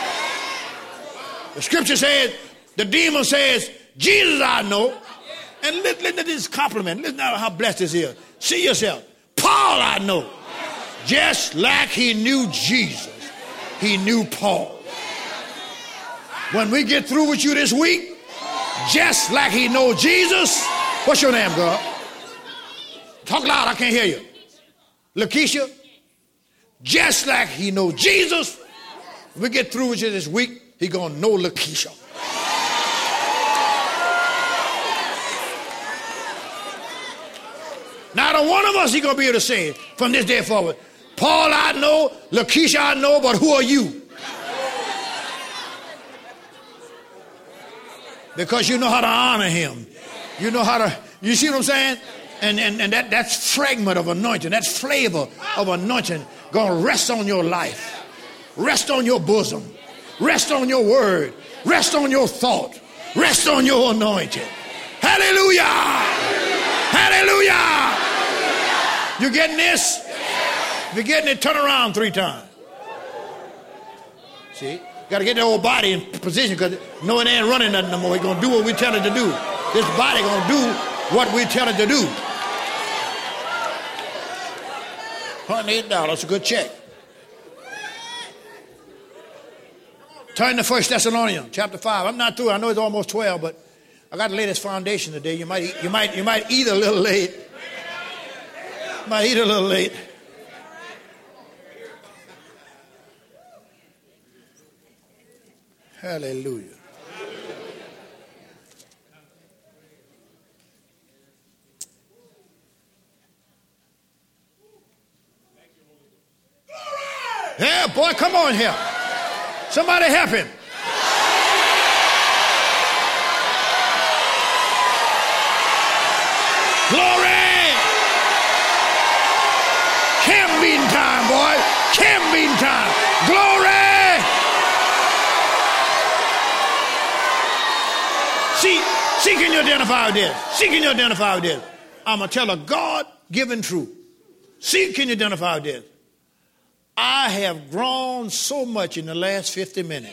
The scripture says, the demon says, Jesus I know. And listen to this compliment. Listen to how blessed this is. See yourself. Paul I know. Just like he knew Jesus, he knew Paul. When we get through with you this week, just like he knows Jesus. What's your name, girl? Talk loud, I can't hear you. Lakeisha. Just like he knows Jesus, when we get through with you this week, he gonna know Lakeisha. Not a one of us he gonna be able to say from this day forward, Paul I know, Lakeisha I know, but who are you? Because you know how to honor him. You know how to, you see what I'm saying? And that's fragment of anointing, that flavor of anointing gonna rest on your life. Rest on your bosom. Rest on your word. Rest on your thought. Rest on your anointing. Hallelujah! Hallelujah! You getting this? If you're getting it, turn around 3 times. See? Got to get the old body in position, because no, it ain't running nothing no more. It's going to do what we tell it to do. This body going to do what we tell it to do. $108, a good check. Turn to 1 Thessalonians chapter 5. I'm not through. I know it's almost 12, but I got to lay this foundation today. You might eat a little late. Might eat a little late. Hallelujah. Yeah, boy, come on here. Somebody help him. Glory! Camp meeting time, boy. Camp meeting time. Glory! See, can you identify with this? See, can you identify with this? I'm going to tell a God-given truth. See, can you identify with this? I have grown so much in the last 50 minutes.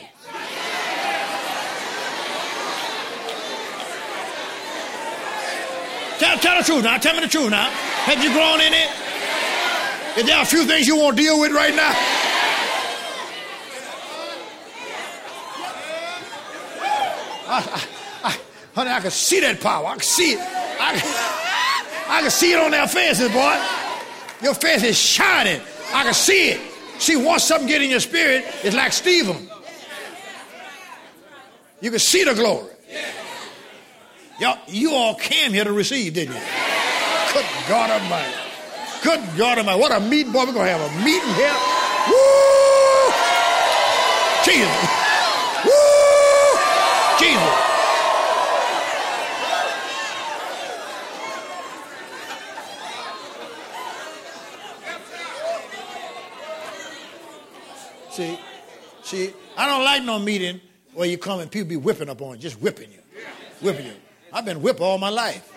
Tell the truth now. Tell me the truth now. Have you grown in it? Is there a few things you won't deal with right now? Honey, I can see that power. I can see it. I can see it on their faces, boy. Your face is shining. I can see it. See, once something get in your spirit, it's like Stephen. You can see the glory. You all came here to receive, didn't you? Good God Almighty. Good God Almighty. What a meeting, boy. We're going to have a meeting here. Woo! Jesus. Woo! Jesus. See, I don't like no meeting where you come and people be whipping up on you, just whipping you. Whipping you. I've been whipped all my life.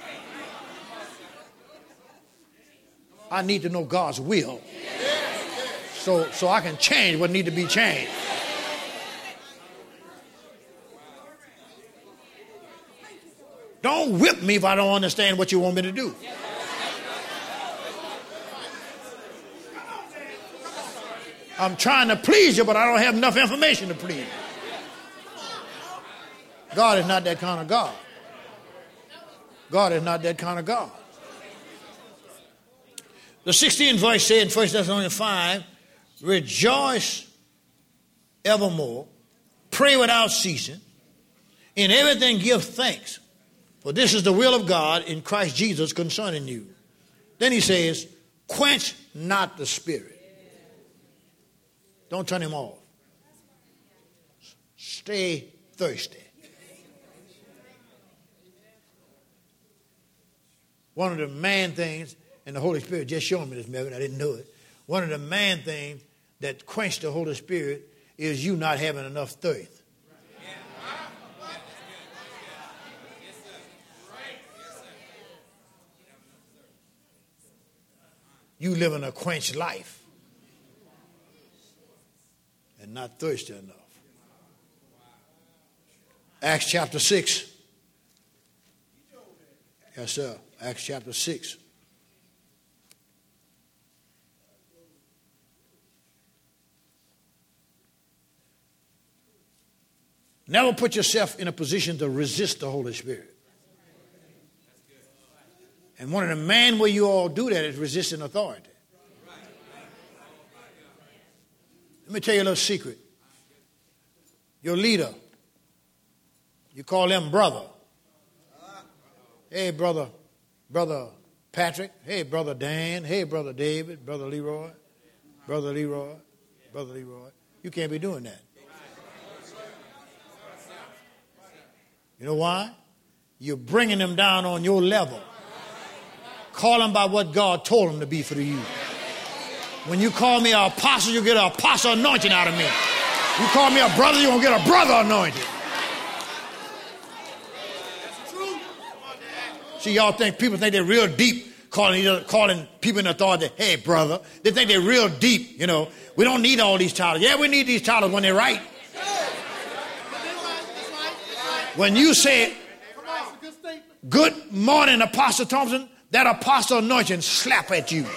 I need to know God's will so I can change what need to be changed. me if I don't understand what you want me to do. I'm trying to please you, but I don't have enough information to please you. God is not that kind of God. God is not that kind of God. The 16th verse said in 1 Thessalonians 5, rejoice evermore, pray without ceasing, in everything give thanks, for this is the will of God in Christ Jesus concerning you. Then he says, quench not the spirit. Don't turn him off. Stay thirsty. One of the main things, and the Holy Spirit just showed me this, Melvin, I didn't know it. One of the main things that quench the Holy Spirit is you not having enough thirst. You living a quenched life and not thirsty enough. Acts chapter 6. Yes, sir. Acts chapter 6. Never put yourself in a position to resist the Holy Spirit. And one of the main way you all do that is resisting authority. Let me tell you a little secret. Your leader, you call them brother. Hey, brother Patrick. Hey, brother Dan. Hey, brother David. Brother Leroy. Brother Leroy. Brother Leroy. You can't be doing that. You know why? You're bringing them down on your level. Call them by what God told them to be for you. When you call me an apostle, you get an apostle anointing out of me. You call me a brother, you're going to get a brother anointing. See, y'all people think they're real deep calling people in authority, hey, brother. They think they're real deep, you know. We don't need all these titles. Yeah, we need these titles when they're right. When you say, good morning, Apostle Thompson, that apostle anointing slap at you.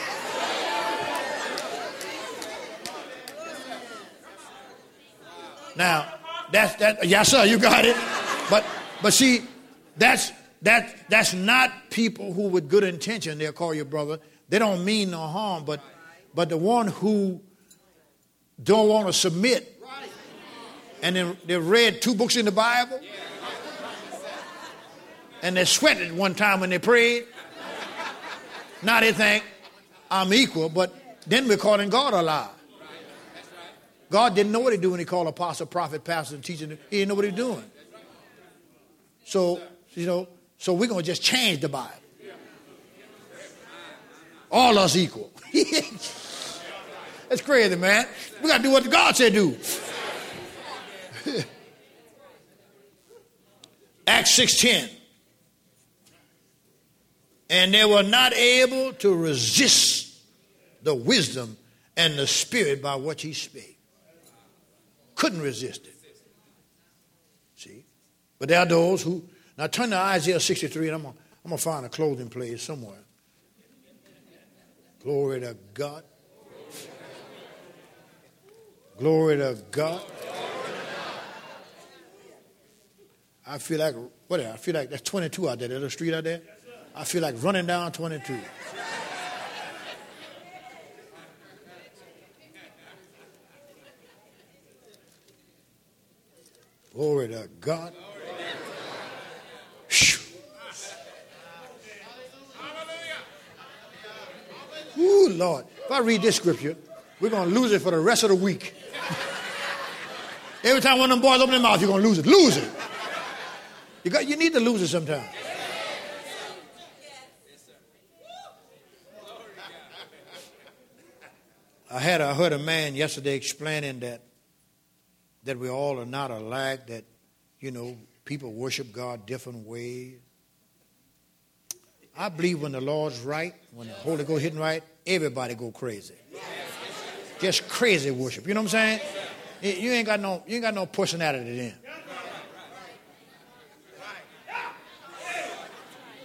Now, that's yes, sir, you got it. But see, that's not people who with good intention, they'll call you brother. They don't mean no harm, but the one who don't want to submit, and then they read 2 books in the Bible, and they sweated one time when they prayed. Now they think I'm equal, but then we're calling God a lie. God didn't know what he do when he called apostle, prophet, pastor, and teacher. He didn't know what he was doing. So, so we're going to just change the Bible. All us equal. That's crazy, man. We got to do what God said do. Acts 6:10. And they were not able to resist the wisdom and the spirit by which he spake. Couldn't resist it. See? But there are those who... Now turn to Isaiah 63, and I'm going to find a clothing place somewhere. Glory to God. Glory to God. I feel like, I feel like that's 22 out there, that little street out there. I feel like running down 22. Glory to God. Ooh, Lord. If I read this scripture, we're going to lose it for the rest of the week. Every time one of them boys open their mouth, you're going to lose it. Lose it. You need to lose it sometime. I heard a man yesterday explaining that we all are not alike, that, people worship God different ways. I believe when the Lord's right, when the Holy Ghost hitting right, everybody go crazy. Just crazy worship. You know what I'm saying? You ain't got no personality then.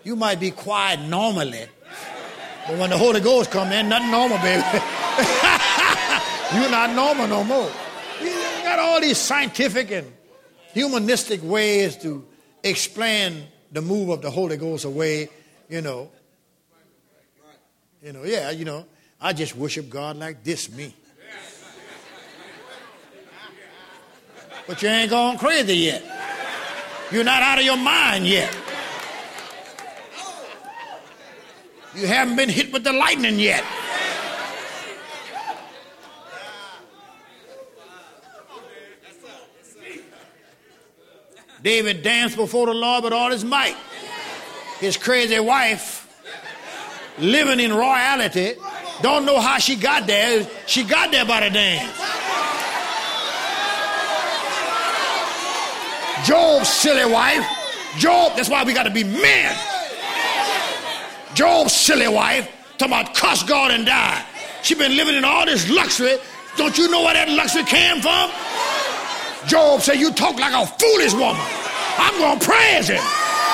You might be quiet normally, but when the Holy Ghost comes in, nothing normal, baby. You're not normal no more. You got all these scientific and humanistic ways to explain the move of the Holy Ghost away, I just worship God like this, me. But you ain't gone crazy yet. You're not out of your mind yet. You haven't been hit with the lightning yet. David danced before the Lord with all his might. His crazy wife, living in royalty, don't know how she got there. She got there by the dance. Job's silly wife. Job, that's why we got to be men. Job's silly wife, talking about cuss God and die. She been living in all this luxury. Don't you know where that luxury came from? Job said, you talk like a foolish woman. I'm going to praise him.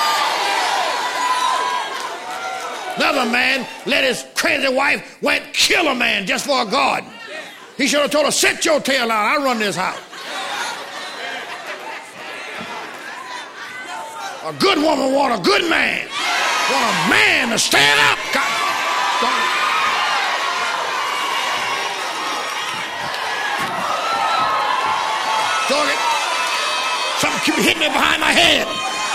Another man let his crazy wife went kill a man just for a garden. He should have told her, set your tail out. I run this house. A good woman want a good man. Want a man to stand up. Dog it. Something keep hitting me behind my head.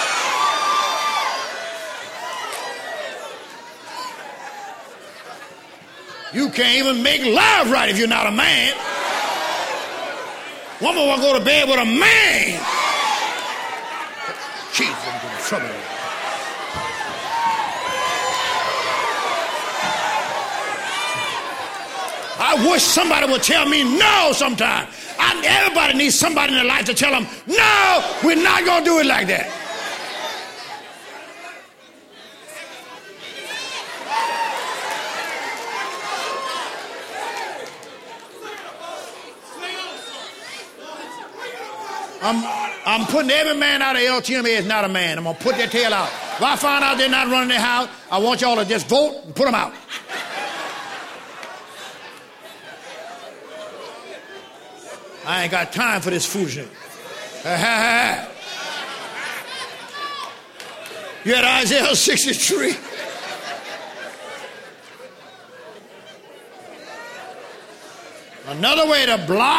You can't even make love right if you're not a man. Woman want to go to bed with a man. Jesus, I'm in trouble. I wish somebody would tell me no sometime. Everybody needs somebody in their life to tell them, no, we're not going to do it like that. I'm putting every man out of LTMA is not a man. I'm going to put their tail out. If I find out they're not running their house, I want y'all to just vote and put them out. I ain't got time for this foolishness. You had Isaiah 63. Another way to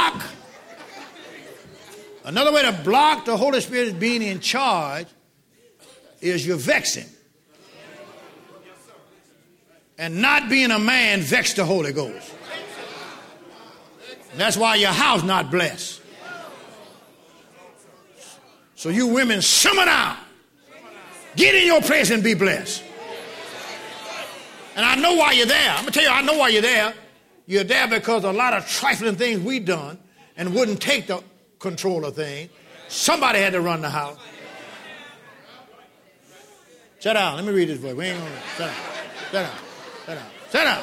block the Holy Spirit being in charge is you vex him. And not being a man vex the Holy Ghost. That's why your house not blessed. So you women, simmer down. Get in your place and be blessed. And I know why you're there. I'm going to tell you, I know why you're there. You're there because a lot of trifling things we done and wouldn't take the control of things. Somebody had to run the house. Sit down. Let me read this voice. We ain't going to. Sit down. Sit down. Sit down. Sit down.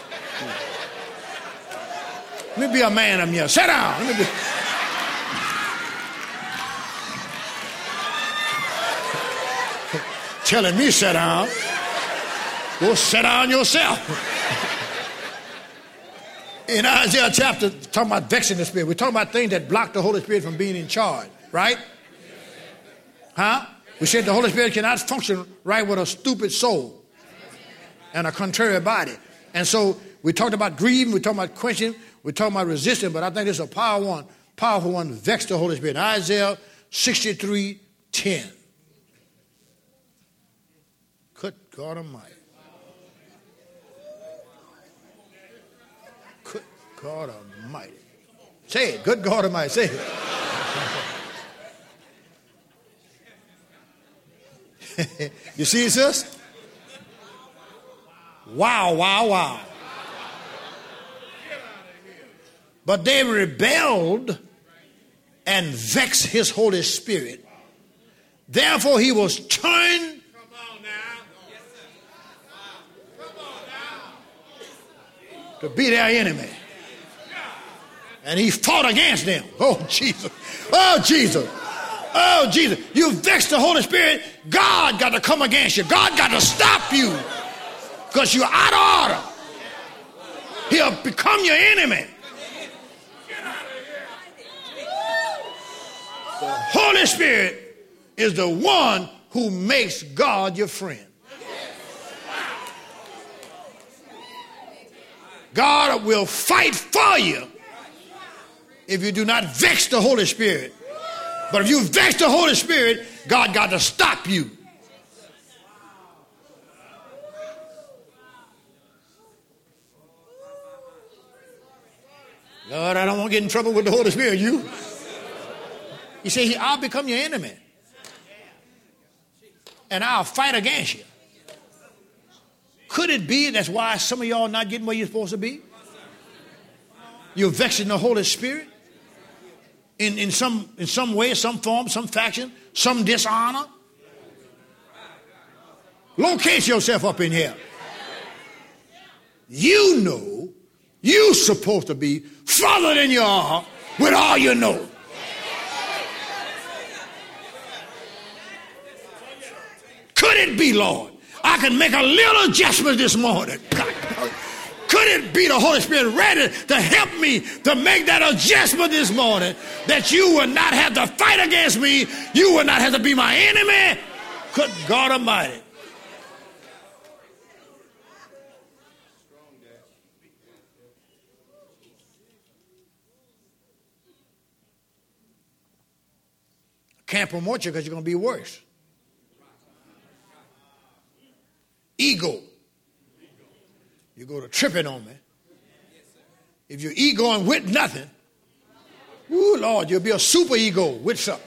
Let me be a man up here. Sit down. Let me be. Telling me sit down. Go sit down yourself. In Isaiah chapter, talking about vexing the Spirit. We're talking about things that block the Holy Spirit from being in charge, right? Huh? We said the Holy Spirit cannot function right with a stupid soul and a contrary body. And so we talked about grieving, we talked about quenching, we talked about resisting, but I think this is a powerful one, vex the Holy Spirit. Isaiah 63:10. Good God Almighty. Good God Almighty. Say it. Good God Almighty. Say it. You see it, sis? Wow, wow, wow. But they rebelled and vexed his Holy Spirit. Therefore he was turned. To be their enemy. And he fought against them. Oh, Jesus. Oh, Jesus. Oh, Jesus, you vexed the Holy Spirit. God got to come against you. God got to stop you because you're out of order. He'll become your enemy. The Holy Spirit is the one who makes God your friend. God will fight for you if you do not vex the Holy Spirit. But if you vex the Holy Spirit, God got to stop you. Lord, I don't want to get in trouble with the Holy Spirit. You say, I'll become your enemy. And I'll fight against you. Could it be that's why some of y'all not getting where you're supposed to be? You're vexing the Holy Spirit in some way, some form, some faction, some dishonor. Locate yourself up in here. You know you're supposed to be further than you are with all you know. Could it be, Lord, I can make a little adjustment this morning? God, could it be the Holy Spirit ready to help me to make that adjustment this morning, that you will not have to fight against me, you will not have to be my enemy? Good God Almighty. I can't promote you because you're going to be worse. Ego. You go to tripping on me. If you're egoing with nothing, ooh, Lord, you'll be a super ego with something.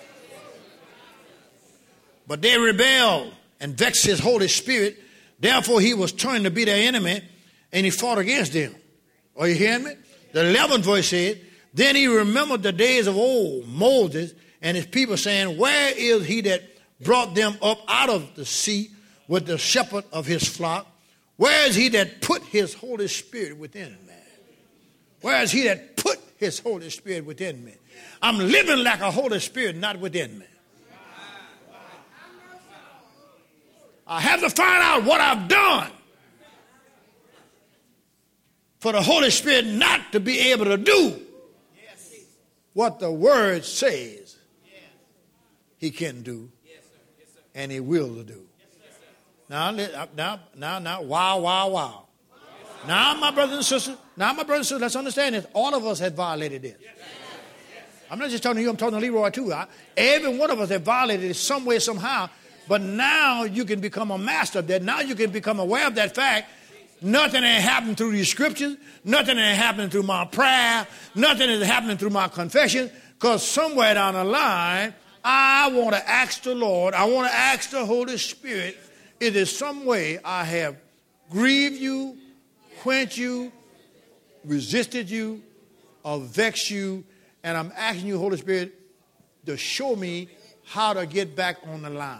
But they rebelled and vexed his Holy Spirit. Therefore, he was turned to be their enemy, and he fought against them. Are you hearing me? The 11th verse said, then he remembered the days of old, Moses and his people, saying, where is he that brought them up out of the sea with the shepherd of his flock? Where is he that put his Holy Spirit within me? Where is he that put his Holy Spirit within me? I'm living like a Holy Spirit not within me. I have to find out what I've done for the Holy Spirit not to be able to do what the Word says he can do and he will do. Now, wow. Now, my brothers and sisters, let's understand this. All of us have violated this. I'm not just talking to you, I'm talking to Leroy too. Every one of us have violated it some way, somehow. But now you can become a master of that. Now you can become aware of that fact. Nothing ain't happened through these scriptures. Nothing ain't happening through my prayer. Nothing is happening through my confession. Because somewhere down the line, I want to ask the Lord, I want to ask the Holy Spirit, is there some way I have grieved you, quenched you, resisted you, or vexed you, and I'm asking you, Holy Spirit, to show me how to get back on the line.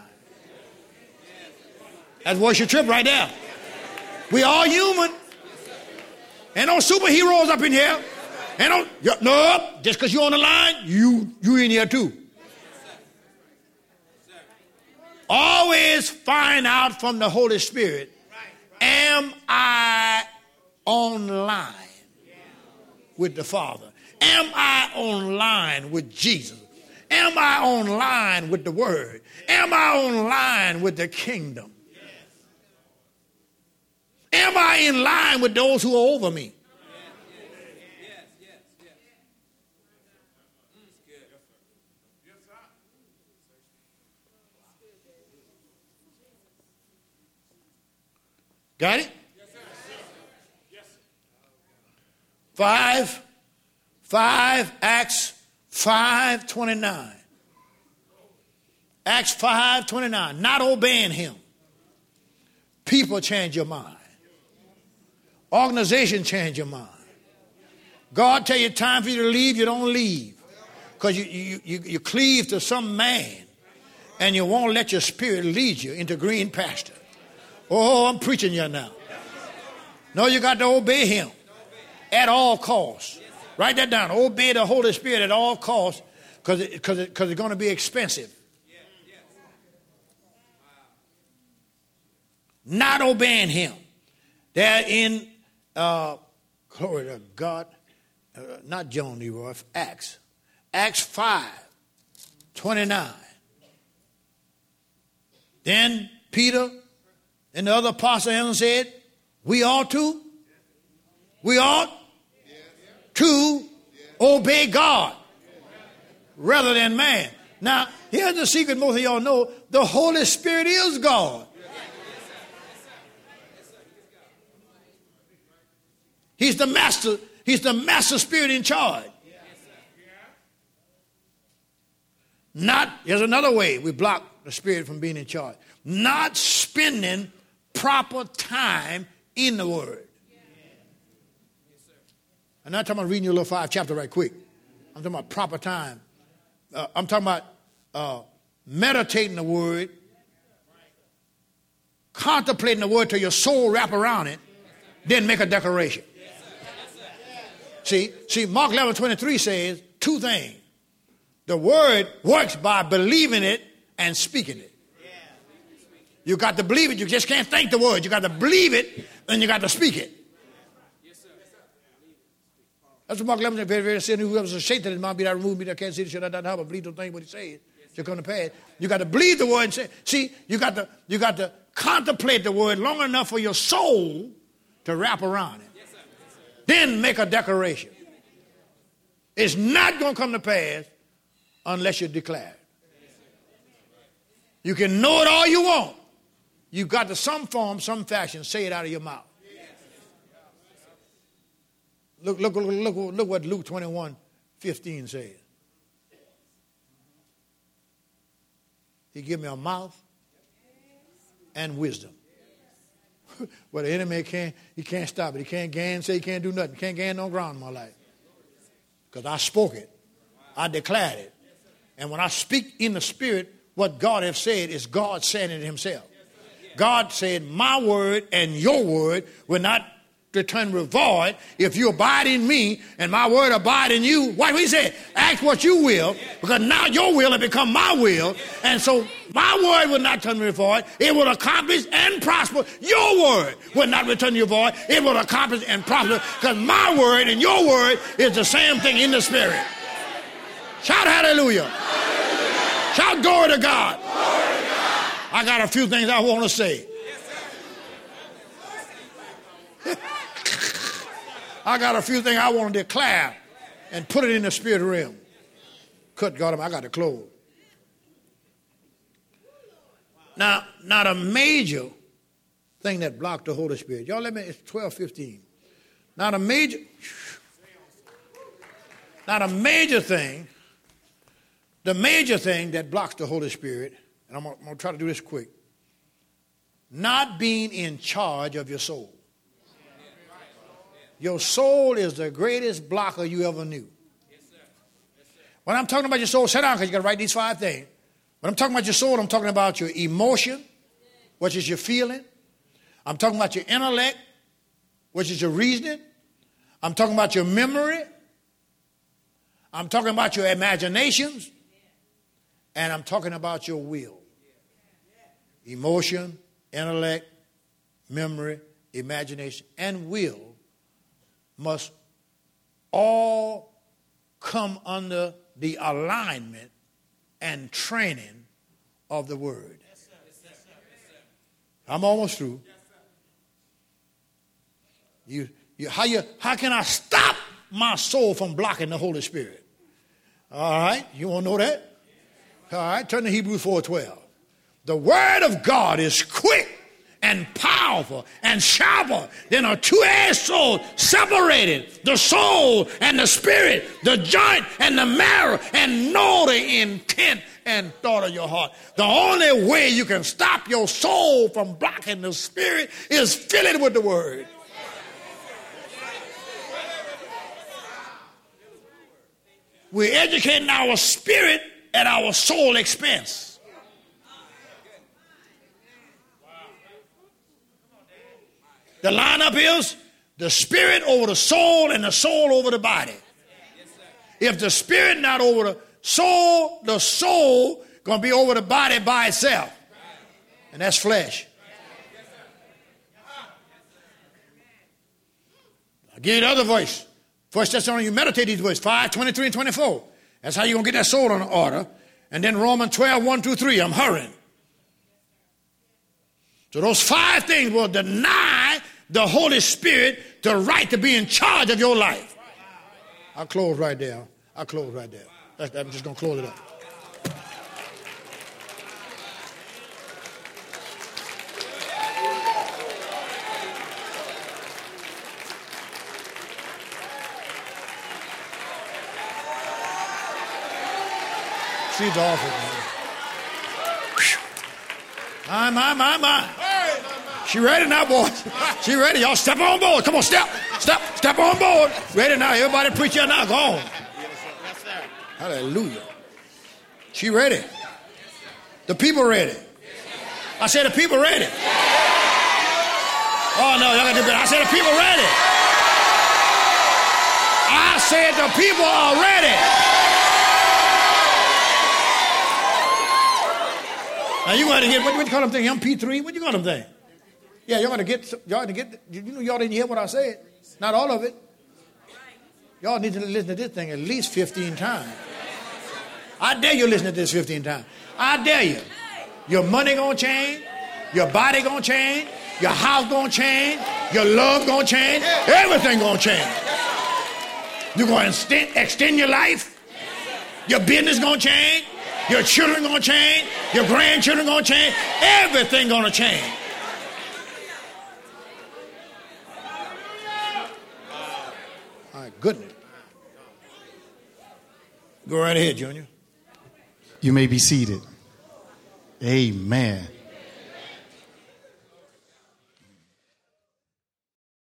That's worship trip right there. We all human. Ain't no superheroes up in here. Ain't no, just because you're on the line, you in here too. Always find out from the Holy Spirit, am I on line with the Father? Am I on line with Jesus? Am I on line with the Word? Am I on line with the kingdom? Am I in line with those who are over me? Got it? Acts 5:29. Acts 5:29. Not obeying him. People change your mind. Organization change your mind. God tell you time for you to leave, you don't leave. Because you cleave to some man and you won't let your spirit lead you into green pasture. Oh, I'm preaching you now. No, you got to obey him at all costs. Write that down. Obey the Holy Spirit at all costs because it's going to be expensive. not obeying him. They're in, glory to God, not John Leroy, Acts 5:29. Then Peter and the other apostles said, we ought to obey God rather than man. Now, here's the secret most of y'all know. The Holy Spirit is God. He's the master. He's the master spirit in charge. Here's another way we block the spirit from being in charge. Not spending proper time in the Word. I'm not talking about reading your little 5 chapter right quick. I'm talking about proper time. I'm talking about meditating the Word, contemplating the Word till your soul wrap around it, then make a declaration. See, Mark 11:23 says 2 things. The Word works by believing it and speaking it. You got to believe it. You just can't think the Word. You got to believe it, and you got to speak it. That's what Mark 11 said. Whoever's a Satan that might be that removed me that can't see the shit I don't have, but believe the thing what he says. Shall come to pass. You got to believe the Word and say. See, you got to contemplate the Word long enough for your soul to wrap around it. Then make a declaration. It's not going to come to pass unless you declare it. You can know it all you want. You've got to some form, some fashion, say it out of your mouth. Look what Luke 21:15 says. He give me a mouth and wisdom. Well, the enemy can't stop it. He can't gainsay, he can't do nothing. He can't gain no ground in my life. Because I spoke it. I declared it. And when I speak in the spirit, what God has said is God saying it himself. God said, my word and your word will not return void if you abide in me and my word abide in you. What he said, ask what you will, because now your will has become my will. And so my word will not turn void. It will accomplish and prosper. Your word will not return you void. It will accomplish and prosper, because my word and your word is the same thing in the spirit. Shout hallelujah. Shout glory to God. I got a few things I want to say. I got a few things I want to declare and put it in the spirit realm. Cut God, I got to close. Now, not a major thing that blocked the Holy Spirit. Y'all let me, it's 12:15. Not a major thing. The major thing that blocks the Holy Spirit, and I'm going to try to do this quick, not being in charge of your soul. Your soul is the greatest blocker you ever knew. When I'm talking about your soul, sit down because you got to write these 5 things. When I'm talking about your soul, I'm talking about your emotion, which is your feeling. I'm talking about your intellect, which is your reasoning. I'm talking about your memory. I'm talking about your imaginations. And I'm talking about your will. Emotion, intellect, memory, imagination, and will must all come under the alignment and training of the Word. I'm almost through. How can I stop my soul from blocking the Holy Spirit? All right, you want to know that? All right, turn to Hebrews 4:12. The Word of God is quick and powerful and sharper than a 2-edged sword, separated the soul and the spirit, the joint and the marrow, and know the intent and thought of your heart. The only way you can stop your soul from blocking the spirit is fill it with the Word. We're educating our spirit at our soul expense. The lineup is the spirit over the soul and the soul over the body. If the spirit not over the soul going to be over the body by itself. And that's flesh. I'll give you the other voice. First Thessalonians, you meditate these verses, 5, 23, and 24. That's how you're going to get that soul in order. And then Romans 12, 1 through 3. I'm hurrying. So those 5 things will deny the Holy Spirit the right to be in charge of your life. I'll close right there. I'm just going to close it up. She's awful, man. My. She ready now, boys. She ready. Y'all step on board. Come on, step on board. Ready now. Everybody preach here now. Go on. Hallelujah. She ready. The people ready. I said the people ready. Oh, no, y'all got to do better. I said the people ready. I said the people are ready. Now you got to get, what you call them thing, MP3? What you call them thing? Yeah, y'all got to get, you know, y'all didn't hear what I said. Not all of it. Y'all need to listen to this thing at least 15 times. I dare you listen to this 15 times. I dare you. Your money going to change. Your body going to change. Your house going to change. Your love going to change. Everything going to change. You're going to extend your life. Your business going to change. Your children going to change. Your grandchildren going to change. Everything going to change. My goodness. Go right ahead, Junior. You may be seated. Amen.